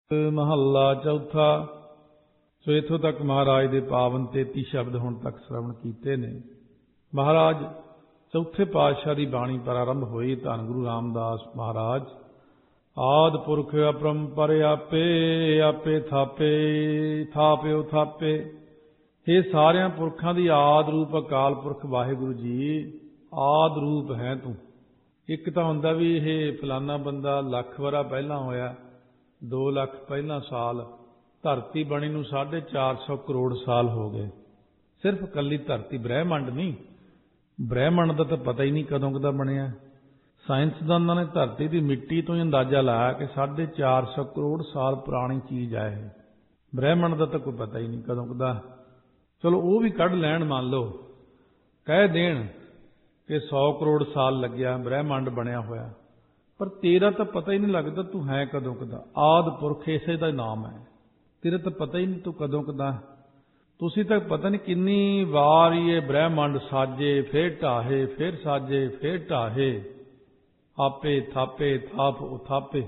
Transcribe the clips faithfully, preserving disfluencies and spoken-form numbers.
ਮਹੱਲਾ ਚੌਥਾ। ਸੋ ਇੱਥੋਂ ਤੱਕ ਮਹਾਰਾਜ ਦੇ ਪਾਵਨ ਤੇਤੀ ਸ਼ਬਦ ਹੁਣ ਤੱਕ ਸ਼੍ਰਵਣ ਕੀਤੇ ਨੇ। ਮਹਾਰਾਜ ਚੌਥੇ ਪਾਤਸ਼ਾਹ ਦੀ ਬਾਣੀ ਪ੍ਰਾਰੰਭ ਹੋਈ। ਧੰਨ ਗੁਰੂ ਰਾਮਦਾਸ ਮਹਾਰਾਜ। ਆਦਿ ਪੁਰਖ ਅਪਰੰਪਰ ਆਪੇ, ਆਪੇ ਥਾਪੇ ਥਾਪਿਓ ਥਾਪੇ। ਇਹ ਸਾਰਿਆਂ ਪੁਰਖਾਂ ਦੀ ਆਦਿ ਰੂਪ ਅਕਾਲ ਪੁਰਖ ਵਾਹਿਗੁਰੂ ਜੀ ਆਦਿ ਰੂਪ ਹੈ ਤੂੰ। ਇੱਕ ਤਾਂ ਹੁੰਦਾ ਵੀ ਇਹ ਫਲਾਨਾ ਬੰਦਾ ਲੱਖ ਵਰਾ ਪਹਿਲਾਂ ਹੋਇਆ, ਦੋ ਲੱਖ ਪਹਿਲਾਂ ਸਾਲ। ਧਰਤੀ ਬਣੀ ਨੂੰ ਸਾਢੇ ਚਾਰ ਸੌ ਕਰੋੜ ਸਾਲ ਹੋ ਗਏ। ਸਿਰਫ ਇਕੱਲੀ ਧਰਤੀ, ਬ੍ਰਹਿਮੰਡ ਨਹੀਂ। ਬ੍ਰਹਿਮੰਡ ਦਾ ਤਾਂ ਪਤਾ ਹੀ ਨਹੀਂ ਕਦੋਂ ਕਦਾ ਬਣਿਆ। ਸਾਇੰਸਦਾਨਾਂ ਨੇ ਧਰਤੀ ਦੀ ਮਿੱਟੀ ਤੋਂ ਹੀ ਅੰਦਾਜ਼ਾ ਲਾਇਆ ਕਿ ਸਾਢੇ ਚਾਰ ਸੌ ਕਰੋੜ ਸਾਲ ਪੁਰਾਣੀ ਚੀਜ਼ ਆ ਇਹ। ਬ੍ਰਹਿਮੰਡ ਦਾ ਤਾਂ ਕੋਈ ਪਤਾ ਹੀ ਨਹੀਂ ਕਦੋਂ ਕਦਾ। ਚਲੋ ਉਹ ਵੀ ਕੱਢ ਲੈਣ, ਮੰਨ ਲਓ ਕਹਿ ਦੇਣ ਕਿ ਸੌ ਕਰੋੜ ਸਾਲ ਲੱਗਿਆ ਬ੍ਰਹਿਮੰਡ ਬਣਿਆ ਹੋਇਆ, ਪਰ ਤੇਰਾ ਤਾਂ ਪਤਾ ਹੀ ਨਹੀਂ ਲੱਗਦਾ ਤੂੰ ਹੈ ਕਦੋਂ ਕਦਾ। ਆਦਿ ਪੁਰਖ ਇਸੇ ਦਾ ਨਾਮ ਹੈ। ਤੇਰਾ ਤਾਂ ਪਤਾ ਹੀ ਨਹੀਂ ਤੂੰ ਕਦੋਂ ਕਦਾ। ਤੁਸੀਂ ਤਾਂ ਪਤਾ ਨਹੀਂ ਕਿੰਨੀ ਵਾਰ ਇਹ ਬ੍ਰਹਿਮੰਡ ਸਾਜੇ, ਫੇਰ ਢਾਹੇ, ਫੇਰ ਸਾਜੇ, ਫੇਰ ਢਾਹੇ। ਆਪੇ ਥਾਪੇ ਥਾਪ ਉਥਾਪੇ।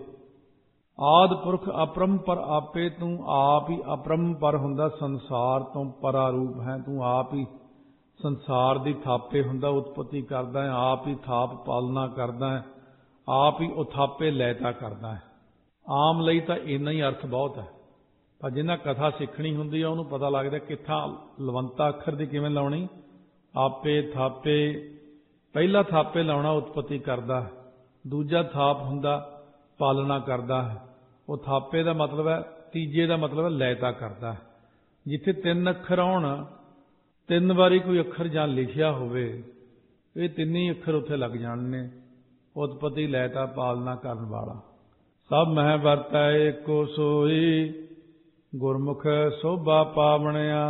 ਆਦਿ ਪੁਰਖ ਅਪਰੰਪਰ ਆਪੇ, ਤੂੰ ਆਪ ਹੀ ਅਪਰੰਪਰ ਹੁੰਦਾ, ਸੰਸਾਰ ਤੋਂ ਪਰਾ ਰੂਪ ਹੈ। ਤੂੰ ਆਪ ਹੀ ਸੰਸਾਰ ਦੀ ਥਾਪੇ ਹੁੰਦਾ, ਉਤਪਤੀ ਕਰਦਾ ਹੈ। ਆਪ ਹੀ ਥਾਪ ਪਾਲਣਾ ਕਰਦਾ ਹੈ। ਆਪ ਹੀ ਉਥਾਪੇ ਲੈਤਾ ਕਰਦਾ ਹੈ। ਆਮ ਲਈ ਤਾਂ ਇੰਨਾ ਹੀ ਅਰਥ ਬਹੁਤ ਹੈ, ਪਰ ਜਿਹਨਾਂ ਕਥਾ ਸਿੱਖਣੀ ਹੁੰਦੀ ਆ ਉਹਨੂੰ ਪਤਾ ਲੱਗਦਾ ਕਿੱਥਾਂ ਲਵੰਤਾ ਅੱਖਰ ਦੀ ਕਿਵੇਂ ਲਾਉਣੀ। ਆਪੇ ਥਾਪੇ, ਪਹਿਲਾ ਥਾਪੇ ਲਾਉਣਾ ਉਤਪਤੀ ਕਰਦਾ ਹੈ, ਦੂਜਾ ਥਾਪ ਹੁੰਦਾ ਪਾਲਣਾ ਕਰਦਾ ਹੈ। ਉਹ ਥਾਪੇ ਦਾ ਮਤਲਬ ਹੈ, ਤੀਜੇ ਦਾ ਮਤਲਬ ਹੈ ਲੈਤਾ ਕਰਦਾ ਹੈ। ਜਿੱਥੇ ਤਿੰਨ ਅੱਖਰ ਆਉਣ, ਤਿੰਨ ਵਾਰੀ ਕੋਈ ਅੱਖਰ ਜਾਂ ਲਿਖਿਆ ਹੋਵੇ, ਇਹ ਤਿੰਨੇ ਅੱਖਰ ਉੱਥੇ ਲੱਗ ਜਾਣ ਨੇ। ਉਤਪਤੀ ਲੈਤਾ ਪਾਲਣਾ ਕਰਨ ਵਾਲਾ। ਸਭ ਮਹਿ ਵਰਤੈ ਏਕੋ ਸੋਈ, ਗੁਰਮੁਖ ਸੋਭਾ ਪਾਵਣਿਆ।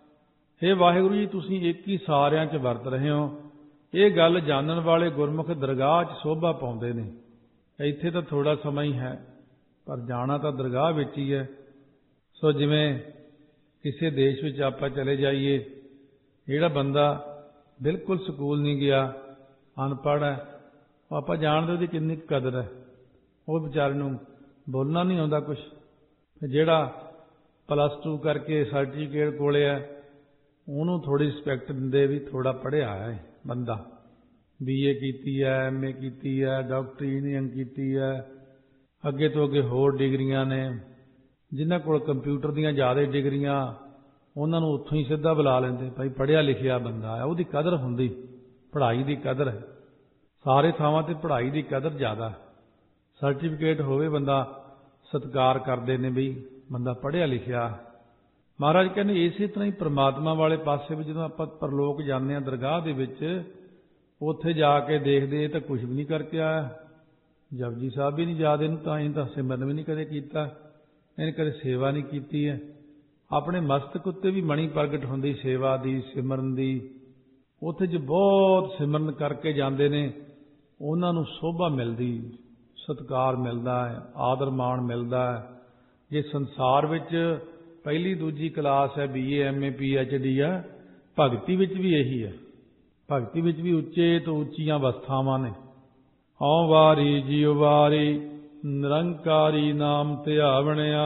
ਹੇ ਵਾਹਿਗੁਰੂ ਜੀ, ਤੁਸੀਂ ਇੱਕ ਹੀ ਸਾਰਿਆਂ 'ਚ ਵਰਤ ਰਹੇ ਹੋ। ਇਹ ਗੱਲ ਜਾਣਨ ਵਾਲੇ ਗੁਰਮੁਖ ਦਰਗਾਹ 'ਚ ਸੋਭਾ ਪਾਉਂਦੇ ਨੇ। ਇੱਥੇ ਤਾਂ ਥੋੜਾ ਸਮਾਂ ਹੀ ਹੈ, ਪਰ ਜਾਣਾ ਤਾਂ ਦਰਗਾਹ ਵਿੱਚ ਹੀ ਹੈ। ਸੋ ਜਿਵੇਂ ਕਿਸੇ ਦੇਸ਼ ਵਿੱਚ ਆਪਾਂ ਚਲੇ ਜਾਈਏ, ਜਿਹੜਾ ਬੰਦਾ ਬਿਲਕੁਲ ਸਕੂਲ ਨਹੀਂ ਗਿਆ, ਅਨਪੜ੍ਹ ਹੈ, ਉਹ ਆਪਾਂ ਜਾਣਦੇ ਉਹਦੀ ਕਿੰਨੀ ਕਦਰ ਹੈ। ਉਹ ਵਿਚਾਰੇ ਨੂੰ ਬੋਲਣਾ ਨਹੀਂ ਆਉਂਦਾ ਕੁਛ। ਜਿਹੜਾ ਪਲੱਸ ਟੂ ਕਰਕੇ ਸਰਟੀਫਿਕੇਟ ਕੋਲੇ ਹੈ, ਉਹਨੂੰ ਥੋੜ੍ਹੀ ਰਿਸਪੈਕਟ ਦਿੰਦੇ ਵੀ ਥੋੜ੍ਹਾ ਪੜ੍ਹਿਆ ਹੈ ਬੰਦਾ। ਬੀ ਏ ਕੀਤੀ ਹੈ, ਐਮ ਏ ਕੀਤੀ ਹੈ, ਡਾਕਟਰੀ ਇੰਜੀਨੀਅਰਿੰਗ ਕੀਤੀ ਹੈ, ਅੱਗੇ ਤੋਂ ਅੱਗੇ ਹੋਰ ਡਿਗਰੀਆਂ ਨੇ। ਜਿਨ੍ਹਾਂ ਕੋਲ ਕੰਪਿਊਟਰ ਦੀਆਂ ਜ਼ਿਆਦਾ ਡਿਗਰੀਆਂ, ਉਹਨਾਂ ਨੂੰ ਉੱਥੋਂ ਹੀ ਸਿੱਧਾ ਬੁਲਾ ਲੈਂਦੇ, ਭਾਈ ਪੜ੍ਹਿਆ ਲਿਖਿਆ ਬੰਦਾ ਹੈ। ਉਹਦੀ ਕਦਰ ਹੁੰਦੀ, ਪੜ੍ਹਾਈ ਦੀ ਕਦਰ ਹੈ। ਸਾਰੇ ਥਾਵਾਂ 'ਤੇ ਪੜ੍ਹਾਈ ਦੀ ਕਦਰ ਜ਼ਿਆਦਾ। ਸਰਟੀਫਿਕੇਟ ਹੋਵੇ ਬੰਦਾ ਸਤਿਕਾਰ ਕਰਦੇ ਨੇ, ਵੀ ਬੰਦਾ ਪੜ੍ਹਿਆ ਲਿਖਿਆ। ਮਹਾਰਾਜ ਕਹਿੰਦੇ ਇਸੇ ਤਰ੍ਹਾਂ ਹੀ ਪ੍ਰਮਾਤਮਾ ਵਾਲੇ ਪਾਸੇ ਵੀ ਜਦੋਂ ਆਪਾਂ ਪਰਲੋਕ ਜਾਂਦੇ ਹਾਂ ਦਰਗਾਹ ਦੇ ਵਿੱਚ, ਉੱਥੇ ਜਾ ਕੇ ਦੇਖਦੇ ਇਹ ਤਾਂ ਕੁਛ ਵੀ ਨਹੀਂ ਕਰਕੇ ਆਇਆ। ਜਪਜੀ ਸਾਹਿਬ ਵੀ ਨਹੀਂ ਯਾਦ ਇਹਨੂੰ, ਤਾਂ ਹੀ ਤਾਂ ਸਿਮਰਨ ਵੀ ਨਹੀਂ ਕਦੇ ਕੀਤਾ, ਇਹਨੇ ਕਦੇ ਸੇਵਾ ਨਹੀਂ ਕੀਤੀ ਹੈ। ਆਪਣੇ ਮਸਤਕ ਉੱਤੇ ਵੀ ਮਣੀ ਪ੍ਰਗਟ ਹੁੰਦੀ ਸੇਵਾ ਦੀ, ਸਿਮਰਨ ਦੀ। ਉੱਥੇ ਜੋ ਬਹੁਤ ਸਿਮਰਨ ਕਰਕੇ ਜਾਂਦੇ ਨੇ, ਉਹਨਾਂ ਨੂੰ ਸੋਭਾ ਮਿਲਦੀ, ਸਤਿਕਾਰ ਮਿਲਦਾ ਹੈ, ਆਦਰ ਮਾਣ ਮਿਲਦਾ ਹੈ। ਜੇ ਸੰਸਾਰ ਵਿੱਚ ਪਹਿਲੀ ਦੂਜੀ ਕਲਾਸ ਹੈ, B A M A P H D ਹੈ, ਭਗਤੀ ਵਿੱਚ ਵੀ ਇਹੀ ਹੈ। ਭਗਤੀ ਵਿੱਚ ਵੀ ਉੱਚੇ ਤੋਂ ਉੱਚੀਆਂ ਅਵਸਥਾਵਾਂ ਨੇ। ਹਉ ਵਾਰੀ ਜੀਉ ਵਾਰੀ, ਨਿਰੰਕਾਰੀ ਨਾਮ ਧਿਆਵਣਿਆ।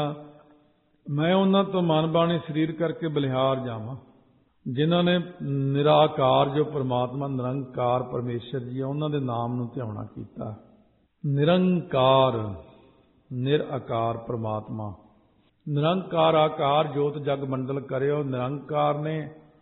ਮੈਂ ਉਹਨਾਂ ਤੋਂ ਮਨ ਬਾਣੀ ਸਰੀਰ ਕਰਕੇ ਬਲਿਹਾਰ ਜਾਵਾਂ, ਜਿਨ੍ਹਾਂ ਨੇ ਨਿਰਾਕਾਰ ਜੋ ਪਰਮਾਤਮਾ ਨਿਰੰਕਾਰ ਪਰਮੇਸ਼ਰ ਜੀ ਹੈ, ਉਹਨਾਂ ਦੇ ਨਾਮ ਨੂੰ ਧਿਆਉਣਾ ਕੀਤਾ। ਨਿਰੰਕਾਰ, ਨਿਰਾਕਾਰ ਪਰਮਾਤਮਾ। ਨਿਰੰਕਾਰ ਆਕਾਰ ਜੋਤ ਜਗ ਮੰਡਲ ਕਰਿਓ। ਨਿਰੰਕਾਰ ਨੇ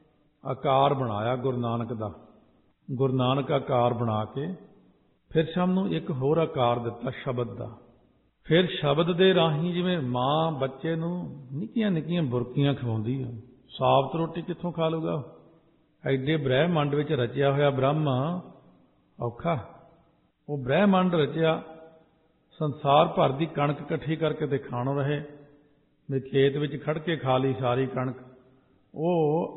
ਆਕਾਰ ਬਣਾਇਆ ਗੁਰੂ ਨਾਨਕ ਦਾ। ਗੁਰੂ ਨਾਨਕ ਆਕਾਰ ਬਣਾ ਕੇ ਫਿਰ ਸਾਨੂੰ ਇੱਕ ਹੋਰ ਆਕਾਰ ਦਿੱਤਾ ਸ਼ਬਦ ਦਾ। ਫਿਰ ਸ਼ਬਦ ਦੇ ਰਾਹੀਂ, ਜਿਵੇਂ ਮਾਂ ਬੱਚੇ ਨੂੰ ਨਿੱਕੀਆਂ ਨਿੱਕੀਆਂ ਬੁਰਕੀਆਂ ਖਵਾਉਂਦੀ ਹੈ, ਸਾਬਤ ਰੋਟੀ ਕਿੱਥੋਂ ਖਾ ਲੂਗਾ? ਐਡੇ ਬ੍ਰਹਿਮੰਡ ਵਿੱਚ ਰਚਿਆ ਹੋਇਆ ਬ੍ਰਹਮ ਔਖਾ। ਉਹ ਬ੍ਰਹਿਮੰਡ ਰਚਿਆ, ਸੰਸਾਰ ਭਰ ਦੀ ਕਣਕ ਇਕੱਠੀ ਕਰਕੇ ਤੇ ਖਾਣੋ ਰਹੇ। ਵੀ ਖੇਤ ਵਿੱਚ ਖੜ ਕੇ ਖਾ ਲਈ ਸਾਰੀ ਕਣਕ। ਉਹ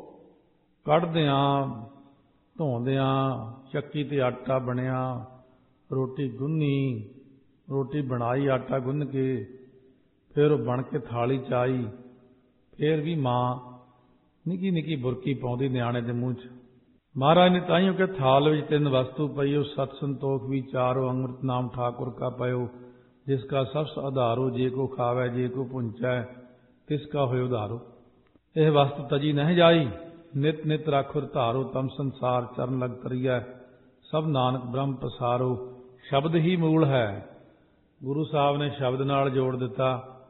ਕੱਢਦਿਆਂ ਧੋਂਦਿਆਂ ਚੱਕੀ ਤੇ ਆਟਾ ਬਣਿਆ, ਰੋਟੀ ਗੁੰਨੀ, ਰੋਟੀ ਬਣਾਈ ਆਟਾ ਗੁੰਨ ਕੇ, ਫਿਰ ਉਹ ਬਣ ਕੇ ਥਾਲੀ 'ਚ ਆਈ। ਫਿਰ ਵੀ ਮਾਂ ਨਿੱਕੀ ਨਿੱਕੀ ਬੁਰਕੀ ਪਾਉਂਦੀ ਨਿਆਣੇ ਦੇ ਮੂੰਹ 'ਚ। ਮਹਾਰਾਜ ਨੇ ਤਾਂ ਹੀ ਕਿ ਥਾਲ ਵਿੱਚ ਤਿੰਨ ਵਸਤੂ ਪਈਓ, ਸਤ ਸੰਤੋਖ ਵਿਚਾਰੋ, ਅੰਮ੍ਰਿਤ ਨਾਮ ਠਾਕੁਰ ਕਾ ਪਇਓ। जिसका सबस आधारो, जे को खावै जे को पुंचै तिसका होय उधारो। यह वस्तु तजी नह जाई, नित नित राखुर धारो, तम संसार चरण लग तरिया, सब नानक ब्रह्म पसारो। शब्द ही मूल है। गुरु साहब ने शब्द नाल जोड़ दिता।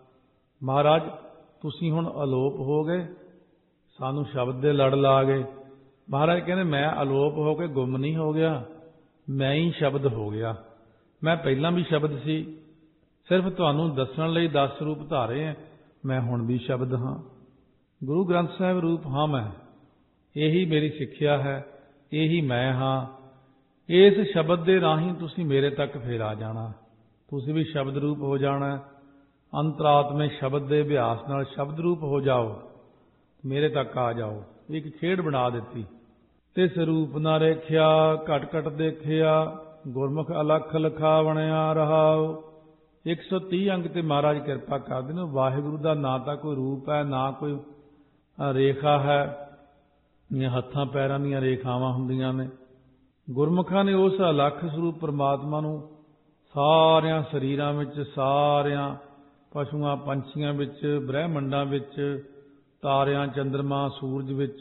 महाराज तुसीं हुण अलोप हो गए, सानू शब्द दे लड़ ला गए। महाराज कहने मैं अलोप हो के गुम नहीं हो गया, मैं ही शब्द हो गया। मैं पहला भी शब्द सी, सिर्फ तुहानू दस्सण लई दस रूप धारे हैं, मैं हुण भी शब्द हाँ। गुरु ग्रंथ साहिब रूप हाँ मैं, यही मेरी सिक्ख्या है, यही मैं हाँ। इस शब्द दे राही तुसीं मेरे तक फिर आ जाना, तुसीं भी शब्द रूप हो जाना। अंतरात्मे शब्द दे अभ्यास नाल शब्द रूप हो जाओ, मेरे तक आ जाओ। एक खेड बना दी। तिस रूप ना रेख्या घट घट देखिया, गुरमुख अलख लखावणिया रहाओ। एक सौ तीह अंग ते महाराज किरपा करदे ने। वाहिगुरु दा ना तां कोई रूप है, ना कोई रेखा है, हत्थां पैरां दीयां रेखावां हुंदियां ने। गुरमुखां ने उस अलख सरूप परमात्मा नूं सारियां शरीरां विच, सारियां पशुआं पंछियां विच, ब्रह्मंडां विच, तारियां चंद्रमा सूरज विच,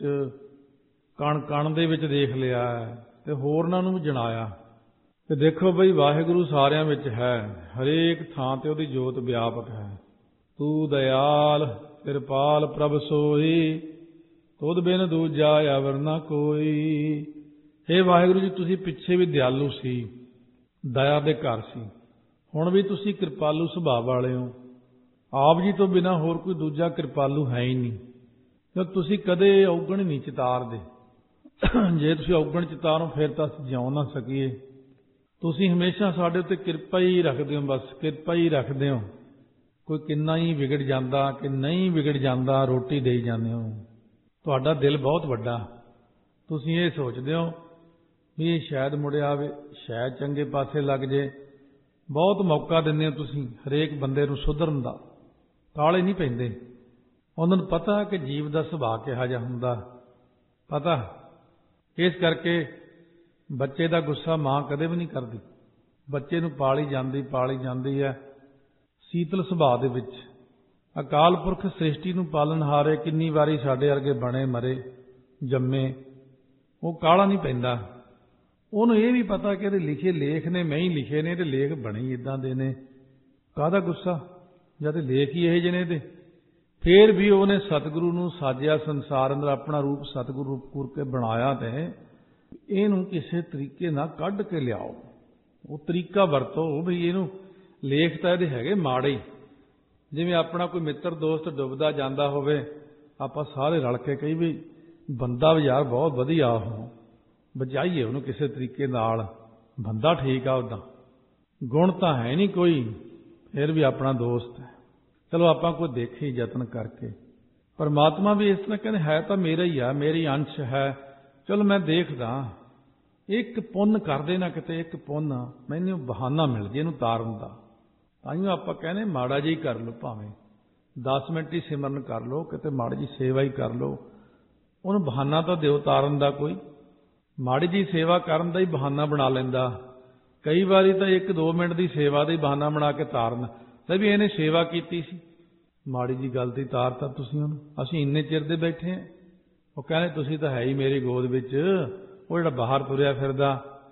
कण कण दे विच देख लिया है ते होरनां नूं भी जणाया ते देखो बई वाहिगुरु सारियां विच है, हरेक थां ते उहदी जोत व्यापक है। तू दयाल किरपाल प्रभ सोई, तुद बिन दूजा अवर ना कोई। हे वाहिगुरु जी तुसीं पिछे भी दयालु सी, दया दे घर सी, हुण भी तुसीं किरपालू सुभाਅ वाले हो। आप जी तो बिना होर कोई दूजा किरपालू है ही नहीं, क्योंकि तुसीं कदे औगण नहीं चितारदे। जे तुसीं औगण चितारो फिर तां असीं जिਉ ना सकीए। तुसीं हमेशा साडे उत्ते किरपा ही रखदे हो, बस किरपा ही रखदे हो। कोई किन्ना ही विगड़ जांदा कि नहीं विगड़ जांदा, रोटी देई जांदे हो। तुहाडा दिल बहुत वड्डा। तुसीं ये सोचदे हो भी ये शायद मुड़िया आवे, शायद चंगे पासे लग जे। बहुत मौका दिंदे हो तुसीं हरेक बंदे नूं सुधरन दा, काले नहीं पैंदे। उन्हां नूं पता कि जीव दा सुभाਅ किहा जिहा हुंदा, पता। इस करके बच्चे दा गुस्सा मां कदे भी नहीं करदी। बच्चे नूं पाली जांदी पाली जांदी है शीतल सुभाਅ दे विच। अकाल पुरख सृष्टि नूं पालनहारे किन्नी वारी साडे वर्गे बणे मरे जम्मे, वो काला नहीं पैंदा। ਉਹਨੂੰ ਇਹ ਵੀ ਪਤਾ कि ਇਹਦੇ लिखे लेख ने मैं ही लिखे ने, ਤੇ ਲੇਖ ਬਣੇ ਇਦਾਂ ਦੇ ਨੇ, ਕਾਹਦਾ ਗੁੱਸਾ ਜਦ ਲੇਖ ਹੀ ਇਹ ਜਿਹੇ ਨੇ ਇਹਦੇ। ਫਿਰ ਵੀ ਉਹਨੇ ਸਤਿਗੁਰੂ ਨੂੰ ਸਾਜਿਆ ਸੰਸਾਰ ਅੰਦਰ, ਆਪਣਾ ਰੂਪ ਸਤਿਗੁਰੂ ਰੂਪ ਕਰ ਕੇ ਬਣਾਇਆ, ਤੇ ਇਹਨੂੰ ਕਿਸੇ ਤਰੀਕੇ ਨਾਲ ਕੱਢ ਕੇ ਲਿਆਓ। ਉਹ ਤਰੀਕਾ ਵਰਤੋ ਵੀ ਇਹਨੂੰ। ਲੇਖ ਤਾਂ ਇਹਦੇ ਹੈਗੇ ਮਾੜੇ ਹੀ। ਜਿਵੇਂ ਆਪਣਾ ਕੋਈ ਮਿੱਤਰ ਦੋਸਤ ਡੁੱਬਦਾ ਜਾਂਦਾ ਹੋਵੇ, ਆਪਾਂ ਸਾਰੇ ਰਲ ਕੇ ਕਹੀ ਵੀ ਬੰਦਾ ਵੀ ਯਾਰ ਬਹੁਤ ਵਧੀਆ, ਉਹ ਬਚਾਈਏ ਉਹਨੂੰ ਕਿਸੇ ਤਰੀਕੇ ਨਾਲ, ਬੰਦਾ ਠੀਕ ਆ, ਉੱਦਾਂ ਗੁਣ ਤਾਂ ਹੈ ਨਹੀਂ ਕੋਈ, ਫਿਰ ਵੀ ਆਪਣਾ ਦੋਸਤ ਹੈ। ਚਲੋ ਆਪਾਂ ਕੋਈ ਦੇਖੇ ਯਤਨ ਕਰਕੇ। ਪਰਮਾਤਮਾ ਵੀ ਇਸ ਤਰ੍ਹਾਂ ਕਹਿੰਦੇ ਹੈ ਤਾਂ ਮੇਰਾ ਹੀ ਆ, ਮੇਰੀ ਅੰਸ਼ ਹੈ। ਚਲੋ ਮੈਂ ਦੇਖਦਾ, ਇੱਕ ਪੁੰਨ ਕਰਦੇ ਨਾ ਕਿਤੇ, ਇੱਕ ਪੁੰਨ ਮੈਨੂੰ ਬਹਾਨਾ ਮਿਲ ਜੇ ਇਹਨੂੰ ਤਾਰਨ ਦਾ। ਤਾਂਹੀਓ ਆਪਾਂ ਕਹਿੰਦੇ ਮਾੜਾ ਜਿਹਾ ਹੀ ਕਰ ਲਓ, ਭਾਵੇਂ ਦਸ ਮਿੰਟ ਹੀ ਸਿਮਰਨ ਕਰ ਲਓ, ਕਿਤੇ ਮਾੜੀ ਜਿਹੀ ਸੇਵਾ ਹੀ ਕਰ ਲਓ, ਉਹਨੂੰ ਬਹਾਨਾ ਤਾਂ ਦਿਓ ਤਾਰਨ ਦਾ ਕੋਈ। ਮਾੜੀ ਜਿਹੀ ਸੇਵਾ ਕਰਨ ਦਾ ਹੀ ਬਹਾਨਾ ਬਣਾ ਲੈਂਦਾ। ਕਈ ਵਾਰੀ ਤਾਂ ਇੱਕ ਦੋ ਮਿੰਟ ਦੀ ਸੇਵਾ ਦਾ ਹੀ ਬਹਾਨਾ ਬਣਾ ਕੇ ਤਾਰਨ ਲੈ ਵੀ ਇਹਨੇ ਸੇਵਾ ਕੀਤੀ ਸੀ, ਮਾੜੀ ਜਿਹੀ ਗੱਲ ਦੀ ਤਾਰਤਾ ਤੁਸੀਂ ਉਹਨੂੰ। ਅਸੀਂ ਇੰਨੇ ਚਿਰ ਦੇ ਬੈਠੇ ਹਾਂ। ਉਹ ਕਹਿੰਦੇ ਤੁਸੀਂ ਤਾਂ ਹੈ ਹੀ ਮੇਰੀ ਗੋਦ ਵਿੱਚ, ਉਹ ਜਿਹੜਾ ਬਾਹਰ ਤੁਰਿਆ ਫਿਰਦਾ,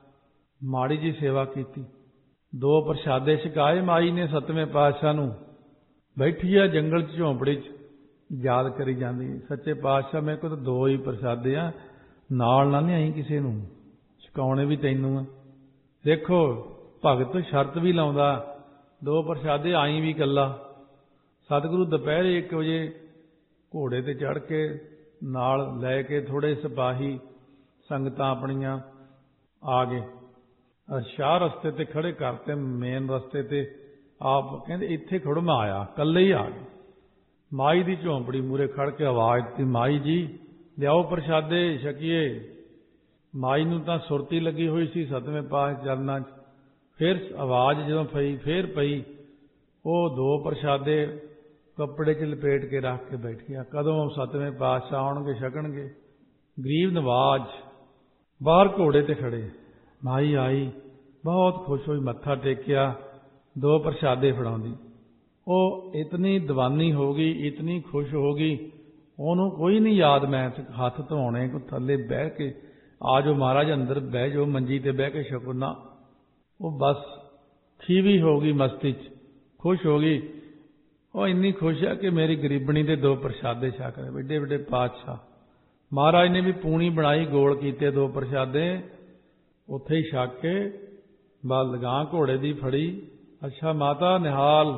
ਮਾੜੀ ਜਿਹੀ ਸੇਵਾ ਕੀਤੀ। ਦੋ ਪ੍ਰਸ਼ਾਦੇ ਛਕਾਏ ਮਾਈ ਨੇ ਸੱਤਵੇਂ ਪਾਤਸ਼ਾਹ ਨੂੰ, ਬੈਠੀ ਆ ਜੰਗਲ 'ਚ ਝੌਂਪੜੀ 'ਚ, ਯਾਦ ਕਰੀ ਜਾਂਦੀ ਸੱਚੇ ਪਾਤਸ਼ਾਹ ਮੇਰੇ ਕੋਲ ਤਾਂ ਦੋ ਹੀ ਪ੍ਰਸ਼ਾਦੇ ਆ, ਨਾਲ ਨਾ ਲਿਆਈ ਕਿਸੇ ਨੂੰ, ਛਕਾਉਣੇ ਵੀ ਤੈਨੂੰ ਆ। ਦੇਖੋ ਭਗਤ ਸ਼ਰਤ ਵੀ ਲਾਉਂਦਾ, ਦੋ ਪ੍ਰਸ਼ਾਦੇ ਆਈ ਵੀ ਇਕੱਲਾ। ਸਤਿਗੁਰੂ ਦੁਪਹਿਰੇ ਇੱਕ ਵਜੇ ਘੋੜੇ ਤੇ ਚੜ੍ਹ ਕੇ ਨਾਲ ਲੈ ਕੇ ਥੋੜੇ ਸਿਪਾਹੀ ਸੰਗਤਾਂ ਆਪਣੀਆਂ ਆ ਗਏ। ਸ਼ਾਹ ਰਸਤੇ ਤੇ ਖੜੇ ਕਰਤੇ, ਮੇਨ ਰਸਤੇ ਤੇ। ਆਪ ਕਹਿੰਦੇ ਇੱਥੇ ਖੜੋ, ਮੈਂ ਆਇਆ, ਇਕੱਲੇ ਹੀ ਆ ਗਏ। ਮਾਈ ਦੀ ਝੌਂਪੜੀ ਮੂਹਰੇ ਖੜ ਕੇ ਆਵਾਜ਼ ਦਿੱਤੀ, ਮਾਈ ਜੀ ਲਿਆਓ ਪ੍ਰਸ਼ਾਦੇ ਛਕੀਏ। ਮਾਈ ਨੂੰ ਤਾਂ ਸੁਰਤੀ ਲੱਗੀ ਹੋਈ ਸੀ ਸਤਵੇਂ ਪਾਤਸ਼ਾਹ ਚਰਨਾਂ 'ਚ। ਫਿਰ ਆਵਾਜ਼ ਜਦੋਂ ਪਈ, ਫਿਰ ਪਈ, ਉਹ ਦੋ ਪ੍ਰਸ਼ਾਦੇ ਕੱਪੜੇ 'ਚ ਲਪੇਟ ਕੇ ਰੱਖ ਕੇ ਬੈਠ ਗਿਆ। ਕਦੋਂ ਸਤਵੇਂ ਪਾਤਸ਼ਾਹ ਆਉਣਗੇ, ਛਕਣਗੇ। ਗਰੀਬ ਨਵਾਜ਼ ਬਾਹਰ ਘੋੜੇ ਤੇ ਖੜੇ। ਮਾਈ ਆਈ, ਬਹੁਤ ਖੁਸ਼ ਹੋਈ, ਮੱਥਾ ਟੇਕਿਆ। ਦੋ ਪ੍ਰਸ਼ਾਦੇ ਫੜਾਉਂਦੀ। ਉਹ ਇਤਨੀ ਦੀਵਾਨੀ ਹੋ ਗਈ, ਇਤਨੀ ਖੁਸ਼ ਹੋ ਗਈ, ਉਹਨੂੰ ਕੋਈ ਨਹੀਂ ਯਾਦ ਮੈਂ ਹੱਥ ਧੋਣੇ, ਕੋ ਥੱਲੇ ਬਹਿ ਕੇ ਆ ਜਾਓ ਮਹਾਰਾਜ ਅੰਦਰ ਬਹਿ ਜਾਓ, ਮੰਜੀ ਤੇ ਬਹਿ ਕੇ ਛਕੋ ਨਾ। ਉਹ ਬਸ ਖੀਵੀ ਹੋ ਗਈ, ਮਸਤੀ 'ਚ ਖੁਸ਼ ਹੋ ਗਈ। ਉਹ ਇੰਨੀ ਖੁਸ਼ ਹੈ ਕਿ ਮੇਰੀ ਗਰੀਬਣੀ ਦੇ ਦੋ ਪ੍ਰਸ਼ਾਦੇ ਛਕ ਰਹੇ, ਵੱਡੇ ਵੱਡੇ ਪਾਤਸ਼ਾਹ। ਮਹਾਰਾਜ ਨੇ ਵੀ ਪੂਣੀ ਬਣਾਈ, ਗੋਲ ਕੀਤੇ ਦੋ ਪ੍ਰਸ਼ਾਦੇ, ਉੱਥੇ ਹੀ ਛਕ ਕੇ ਬਸ ਲਗਾਂ ਘੋੜੇ ਦੀ ਫੜੀ। ਅੱਛਾ ਮਾਤਾ, ਨਿਹਾਲ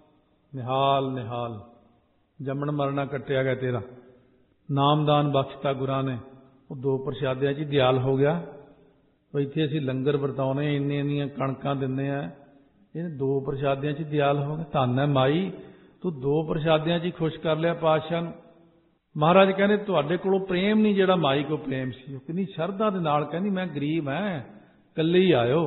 ਨਿਹਾਲ ਨਿਹਾਲ, ਜੰਮਣ ਮਰਨਾ ਕੱਟਿਆ ਗਿਆ ਤੇਰਾ, ਨਾਮਦਾਨ ਬਖਸ਼ਤਾ ਗੁਰਾਂ ਨੇ। ਉਹ ਦੋ ਪ੍ਰਸ਼ਾਦਿਆਂ 'ਚ ਹੀ ਦਿਆਲ ਹੋ ਗਿਆ। ਉਹ ਇੱਥੇ ਅਸੀਂ ਲੰਗਰ ਵਰਤਾਉਣੇ, ਇੰਨੀਆਂ ਇੰਨੀਆਂ ਕਣਕਾਂ ਦਿੰਦੇ ਆ, ਇਹ ਦੋ ਪ੍ਰਸ਼ਾਦਿਆਂ 'ਚ ਹੀ ਦਿਆਲ ਹੋ ਗਿਆ। ਧੰਨ ਹੈ ਮਾਈ, ਤੂੰ ਦੋ ਪ੍ਰਸ਼ਾਦਿਆਂ 'ਚ ਹੀ ਖੁਸ਼ ਕਰ ਲਿਆ ਪਾਤਸ਼ਾਹ ਨੂੰ। ਮਹਾਰਾਜ ਕਹਿੰਦੇ ਤੁਹਾਡੇ ਕੋਲੋਂ ਪ੍ਰੇਮ ਨਹੀਂ ਜਿਹੜਾ ਮਾਈ ਕੋਲ ਪ੍ਰੇਮ ਸੀ। ਉਹ ਕਿੰਨੀ ਸ਼ਰਧਾ ਦੇ ਨਾਲ ਕਹਿੰਦੀ ਮੈਂ ਗਰੀਬ ਐ, ਇਕੱਲੇ ਹੀ ਆਇਓ।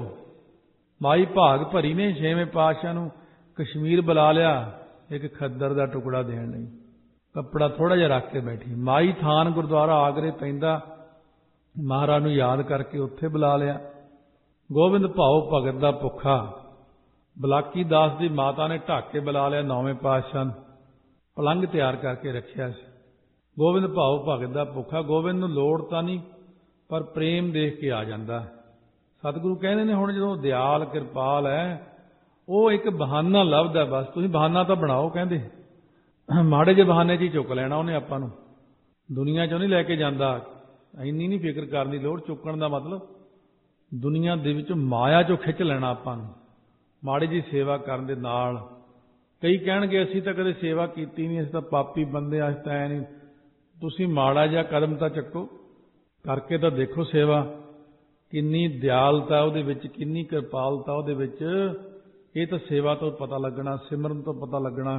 ਮਾਈ ਭਾਗ ਭਰੀ ਨੇ ਛੇਵੇਂ ਪਾਤਸ਼ਾਹ ਨੂੰ ਕਸ਼ਮੀਰ ਬੁਲਾ ਲਿਆ ਇੱਕ ਖੱਦਰ ਦਾ ਟੁਕੜਾ ਦੇਣ ਲਈ, ਕੱਪੜਾ ਥੋੜਾ ਜਿਹਾ ਰੱਖ ਕੇ ਬੈਠੀ। ਮਾਈ ਥਾਨ ਗੁਰਦੁਆਰਾ ਆਗਰੇ ਪੈਂਦਾ, ਮਹਾਰਾਜ ਨੂੰ ਯਾਦ ਕਰਕੇ ਉੱਥੇ ਬੁਲਾ ਲਿਆ। ਗੋਬਿੰਦ ਭਾਉ ਭਗਤ ਦਾ ਭੁੱਖਾ, ਬਲਾਕੀ ਦਾਸ ਦੀ ਮਾਤਾ ਨੇ ਢੱਕ ਕੇ ਬੁਲਾ ਲਿਆ ਨੌਵੇਂ ਪਾਤਸ਼ਾਹ ਨੂੰ, ਪਲੰਘ ਤਿਆਰ ਕਰਕੇ ਰੱਖਿਆ ਸੀ। ਗੋਬਿੰਦ ਭਾਉ ਭਗਤ ਦਾ ਭੁੱਖਾ, ਗੋਬਿੰਦ ਨੂੰ ਲੋੜ ਤਾਂ ਨਹੀਂ ਪਰ ਪ੍ਰੇਮ ਦੇਖ ਕੇ ਆ ਜਾਂਦਾ। ਸਤਿਗੁਰੂ ਕਹਿੰਦੇ ਨੇ ਹੁਣ ਜਦੋਂ ਦਿਆਲ ਕਿਰਪਾਲ ਹੈ, ਉਹ ਇੱਕ ਬਹਾਨਾ ਲੱਭਦਾ, ਬਸ ਤੁਸੀਂ ਬਹਾਨਾ ਤਾਂ ਬਣਾਓ। ਕਹਿੰਦੇ ਮਾੜੇ ਜਿਹੇ ਬਹਾਨੇ 'ਚ ਹੀ ਚੁੱਕ ਲੈਣਾ ਉਹਨੇ ਆਪਾਂ ਨੂੰ, ਦੁਨੀਆ 'ਚੋਂ ਨਹੀਂ ਲੈ ਕੇ ਜਾਂਦਾ। ਇੰਨੀ ਨਹੀਂ ਫਿਕਰ ਕਰਨ ਦੀ ਲੋੜ, ਚੁੱਕਣ ਦਾ ਮਤਲਬ ਦੁਨੀਆ ਦੇ ਵਿੱਚ ਮਾਇਆ 'ਚੋਂ ਖਿੱਚ ਲੈਣਾ ਆਪਾਂ ਨੂੰ ਮਾੜੀ ਜਿਹੀ ਸੇਵਾ ਕਰਨ ਦੇ ਨਾਲ। ਕਈ ਕਹਿਣਗੇ ਅਸੀਂ ਤਾਂ ਕਦੇ ਸੇਵਾ ਕੀਤੀ ਨਹੀਂ, ਅਸੀਂ ਤਾਂ ਪਾਪੀ ਬੰਦੇ ਆ, ਅਸੀਂ ਤਾਂ ਐ ਨਹੀਂ। ਤੁਸੀਂ ਮਾੜਾ ਜਿਹਾ ਕਦਮ ਤਾਂ ਚੱਕੋ, ਕਰਕੇ ਤਾਂ ਦੇਖੋ ਸੇਵਾ, ਕਿੰਨੀ ਦਿਆਲਤਾ ਉਹਦੇ ਵਿੱਚ, ਕਿੰਨੀ ਕਿਰਪਾਲਤਾ ਉਹਦੇ ਵਿੱਚ। ਇਹ ਤਾਂ ਸੇਵਾ ਤੋਂ ਪਤਾ ਲੱਗਣਾ, ਸਿਮਰਨ ਤੋਂ ਪਤਾ ਲੱਗਣਾ।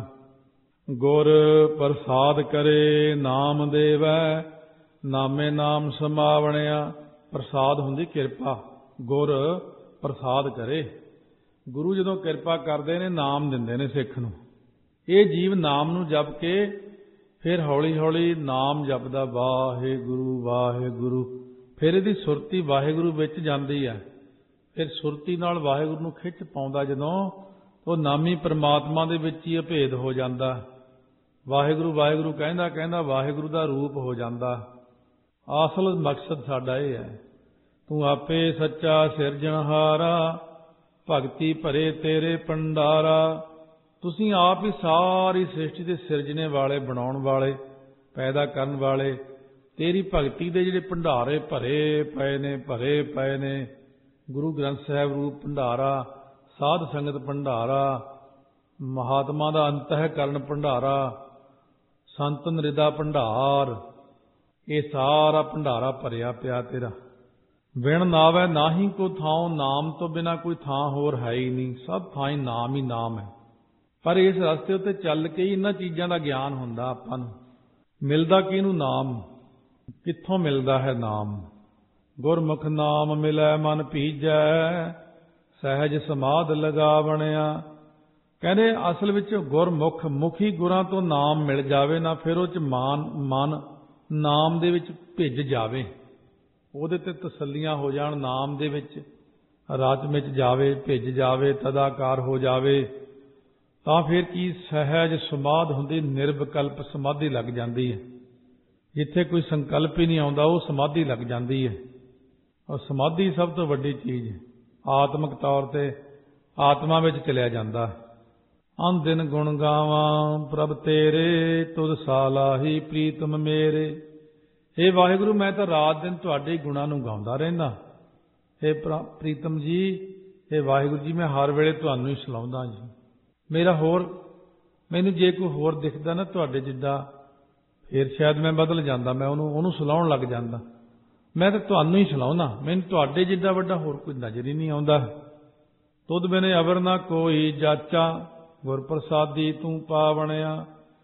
ਗੁਰ ਪ੍ਰਸਾਦ ਕਰੇ ਨਾਮ ਦੇਵੈ, ਨਾਮੇ ਨਾਮ ਸਮਾਵਣਿਆ। ਪ੍ਰਸਾਦ ਹੁੰਦੀ ਕਿਰਪਾ, ਗੁਰ ਪ੍ਰਸਾਦ ਕਰੇ। ਗੁਰੂ ਜਦੋਂ ਕਿਰਪਾ ਕਰਦੇ ਨੇ, ਨਾਮ ਦਿੰਦੇ ਨੇ ਸਿੱਖ ਨੂੰ। ਇਹ ਜੀਵ ਨਾਮ ਨੂੰ ਜਪ ਕੇ ਫਿਰ ਹੌਲੀ ਹੌਲੀ ਨਾਮ ਜਪਦਾ, ਵਾਹਿਗੁਰੂ ਵਾਹਿਗੁਰੂ। ਫਿਰ ਇਹਦੀ ਸੁਰਤੀ ਵਾਹਿਗੁਰੂ ਵਿੱਚ ਜਾਂਦੀ ਹੈ। ਫਿਰ ਸੁਰਤੀ ਨਾਲ ਵਾਹਿਗੁਰੂ ਨੂੰ ਖਿੱਚ ਪਾਉਂਦਾ ਜਦੋਂ, ਉਹ ਨਾਮੀ ਪਰਮਾਤਮਾ ਦੇ ਵਿੱਚ ਹੀ ਅਭੇਦ ਹੋ ਜਾਂਦਾ। ਵਾਹਿਗੁਰੂ ਵਾਹਿਗੁਰੂ ਕਹਿੰਦਾ ਕਹਿੰਦਾ ਵਾਹਿਗੁਰੂ ਦਾ ਰੂਪ ਹੋ ਜਾਂਦਾ। ਅਸਲ ਮਕਸਦ ਸਾਡਾ ਇਹ ਹੈ, ਤੂੰ ਆਪੇ ਸੱਚਾ ਸਿਰਜਣਹਾਰਾ, ਭਗਤੀ ਭਰੇ ਤੇਰੇ ਭੰਡਾਰਾ। ਤੁਸੀਂ ਆਪ ਹੀ ਸਾਰੀ ਸ੍ਰਿਸ਼ਟੀ ਦੇ ਸਿਰਜਣੇ ਵਾਲੇ, ਬਣਾਉਣ ਵਾਲੇ, ਪੈਦਾ ਕਰਨ ਵਾਲੇ। ਤੇਰੀ ਭਗਤੀ ਦੇ ਜਿਹੜੇ ਭੰਡਾਰੇ ਭਰੇ ਪਏ ਨੇ, ਭਰੇ ਪਏ ਨੇ। ਗੁਰੂ ਗ੍ਰੰਥ ਸਾਹਿਬ ਰੂਪ ਭੰਡਾਰਾ, ਸਾਧ ਸੰਗਤ ਭੰਡਾਰਾ, ਮਹਾਤਮਾ ਦਾ ਅੰਤਹਿਕਰਨ ਭੰਡਾਰਾ, ਸੰਤ ਨਿਰਦਾ ਭੰਡਾਰ, ਇਹ ਸਾਰਾ ਭੰਡਾਰਾ ਭਰਿਆ ਪਿਆ ਤੇਰਾ। ਵਿਣ ਨਾਵੈ ਨਾਹੀ ਕੋ ਥਾਉ, ਨਾਮ ਤੋਂ ਬਿਨਾ ਕੋਈ ਥਾਂ ਹੋਰ ਹੈ ਹੀ ਨਹੀਂ, ਸਭ ਥਾਂ ਹੀ ਨਾਮ ਹੀ ਨਾਮ ਹੈ। ਪਰ ਇਸ ਰਸਤੇ ਉੱਤੇ ਚੱਲ ਕੇ ਹੀ ਇਹਨਾਂ ਚੀਜ਼ਾਂ ਦਾ ਗਿਆਨ ਹੁੰਦਾ ਆਪਾਂ ਨੂੰ। ਮਿਲਦਾ ਕਿਹਨੂੰ? ਨਾਮ। ਕਿੱਥੋਂ ਮਿਲਦਾ ਹੈ ਨਾਮ? ਗੁਰਮੁਖ ਨਾਮ ਮਿਲੈ ਮਨ ਭੀਜੈ, ਸਹਿਜ ਸਮਾਧ ਲਗਾਵਣਿਆ। ਕਹਿੰਦੇ ਅਸਲ ਵਿੱਚ ਗੁਰਮੁਖ, ਮੁਖੀ ਗੁਰਾਂ ਤੋਂ ਨਾਮ ਮਿਲ ਜਾਵੇ ਨਾ, ਫਿਰ ਉਹ 'ਚ ਮਾਨ ਮਨ ਨਾਮ ਦੇ ਵਿੱਚ ਭਿੱਜ ਜਾਵੇ, ਉਹਦੇ ਤੇ ਤਸੱਲੀਆਂ ਹੋ ਜਾਣ, ਨਾਮ ਦੇ ਵਿੱਚ ਰਚ ਵਿੱਚ ਜਾਵੇ, ਭਿੱਜ ਜਾਵੇ, ਤਦਾਕਾਰ ਹੋ ਜਾਵੇ, ਤਾਂ ਫਿਰ ਕੀ ਸਹਿਜ ਸਮਾਧ ਹੁੰਦੀ, ਨਿਰਵਿਕਲਪ ਸਮਾਧੀ ਲੱਗ ਜਾਂਦੀ ਹੈ। ਜਿੱਥੇ ਕੋਈ ਸੰਕਲਪ ਹੀ ਨਹੀਂ ਆਉਂਦਾ, ਉਹ ਸਮਾਧੀ ਲੱਗ ਜਾਂਦੀ ਹੈ। ਔਰ ਸਮਾਧੀ ਸਭ ਤੋਂ ਵੱਡੀ ਚੀਜ਼ ਹੈ। ਆਤਮਿਕ ਤੌਰ ਤੇ ਆਤਮਾ ਵਿੱਚ ਚਲਿਆ ਜਾਂਦਾ। ਅਨ ਦਿਨ ਗੁਣ ਗਾਵਾਂ ਪ੍ਰਭ ਤੇਰੇ, ਤੁਧ ਸਾਲਾਹੀ ਪ੍ਰੀਤਮ ਮੇਰੇ। हे ਵਾਹਿਗੁਰੂ, ਮੈਂ ਤਾਂ ਰਾਤ ਦਿਨ ਤੁਹਾਡੇ ਗੁਣਾਂ ਨੂੰ ਗਾਉਂਦਾ ਰਹਿੰਦਾ। हे ਪ੍ਰੀਤਮ ਜੀ, हे ਵਾਹਿਗੁਰੂ ਜੀ, ਮੈਂ ਹਰ ਵੇਲੇ ਤੁਹਾਨੂੰ ਹੀ ਸਲਾਹੁੰਦਾ ਜੀ। ਮੇਰਾ ਹੋਰ, ਮੈਨੂੰ ਜੇ ਕੋਈ ਹੋਰ ਦਿਖਦਾ ਨਾ ਤੁਹਾਡੇ ਜਿੱਦਾਂ, ਫਿਰ ਸ਼ਾਇਦ ਮੈਂ ਬਦਲ ਜਾਂਦਾ, ਮੈਂ ਉਹਨੂੰ ਉਹਨੂੰ ਸਲਾਹੁਣ ਲੱਗ ਜਾਂਦਾ। ਮੈਂ ਤਾਂ ਤੁਹਾਨੂੰ ਹੀ ਸਲਾਹੁੰਦਾ, ਮੈਨੂੰ ਤੁਹਾਡੇ ਜਿੱਦਾਂ ਵੱਡਾ ਹੋਰ ਕੋਈ ਨਜ਼ਰ ਹੀ ਨਹੀਂ ਆਉਂਦਾ। ਤੁਧ ਬਿਨੇ ਅਵਰ ਨਾ ਕੋਈ ਜਾਚਾ, ਗੁਰ ਪ੍ਰਸਾਦੀ ਤੂੰ ਪਾਵਣਿਆ।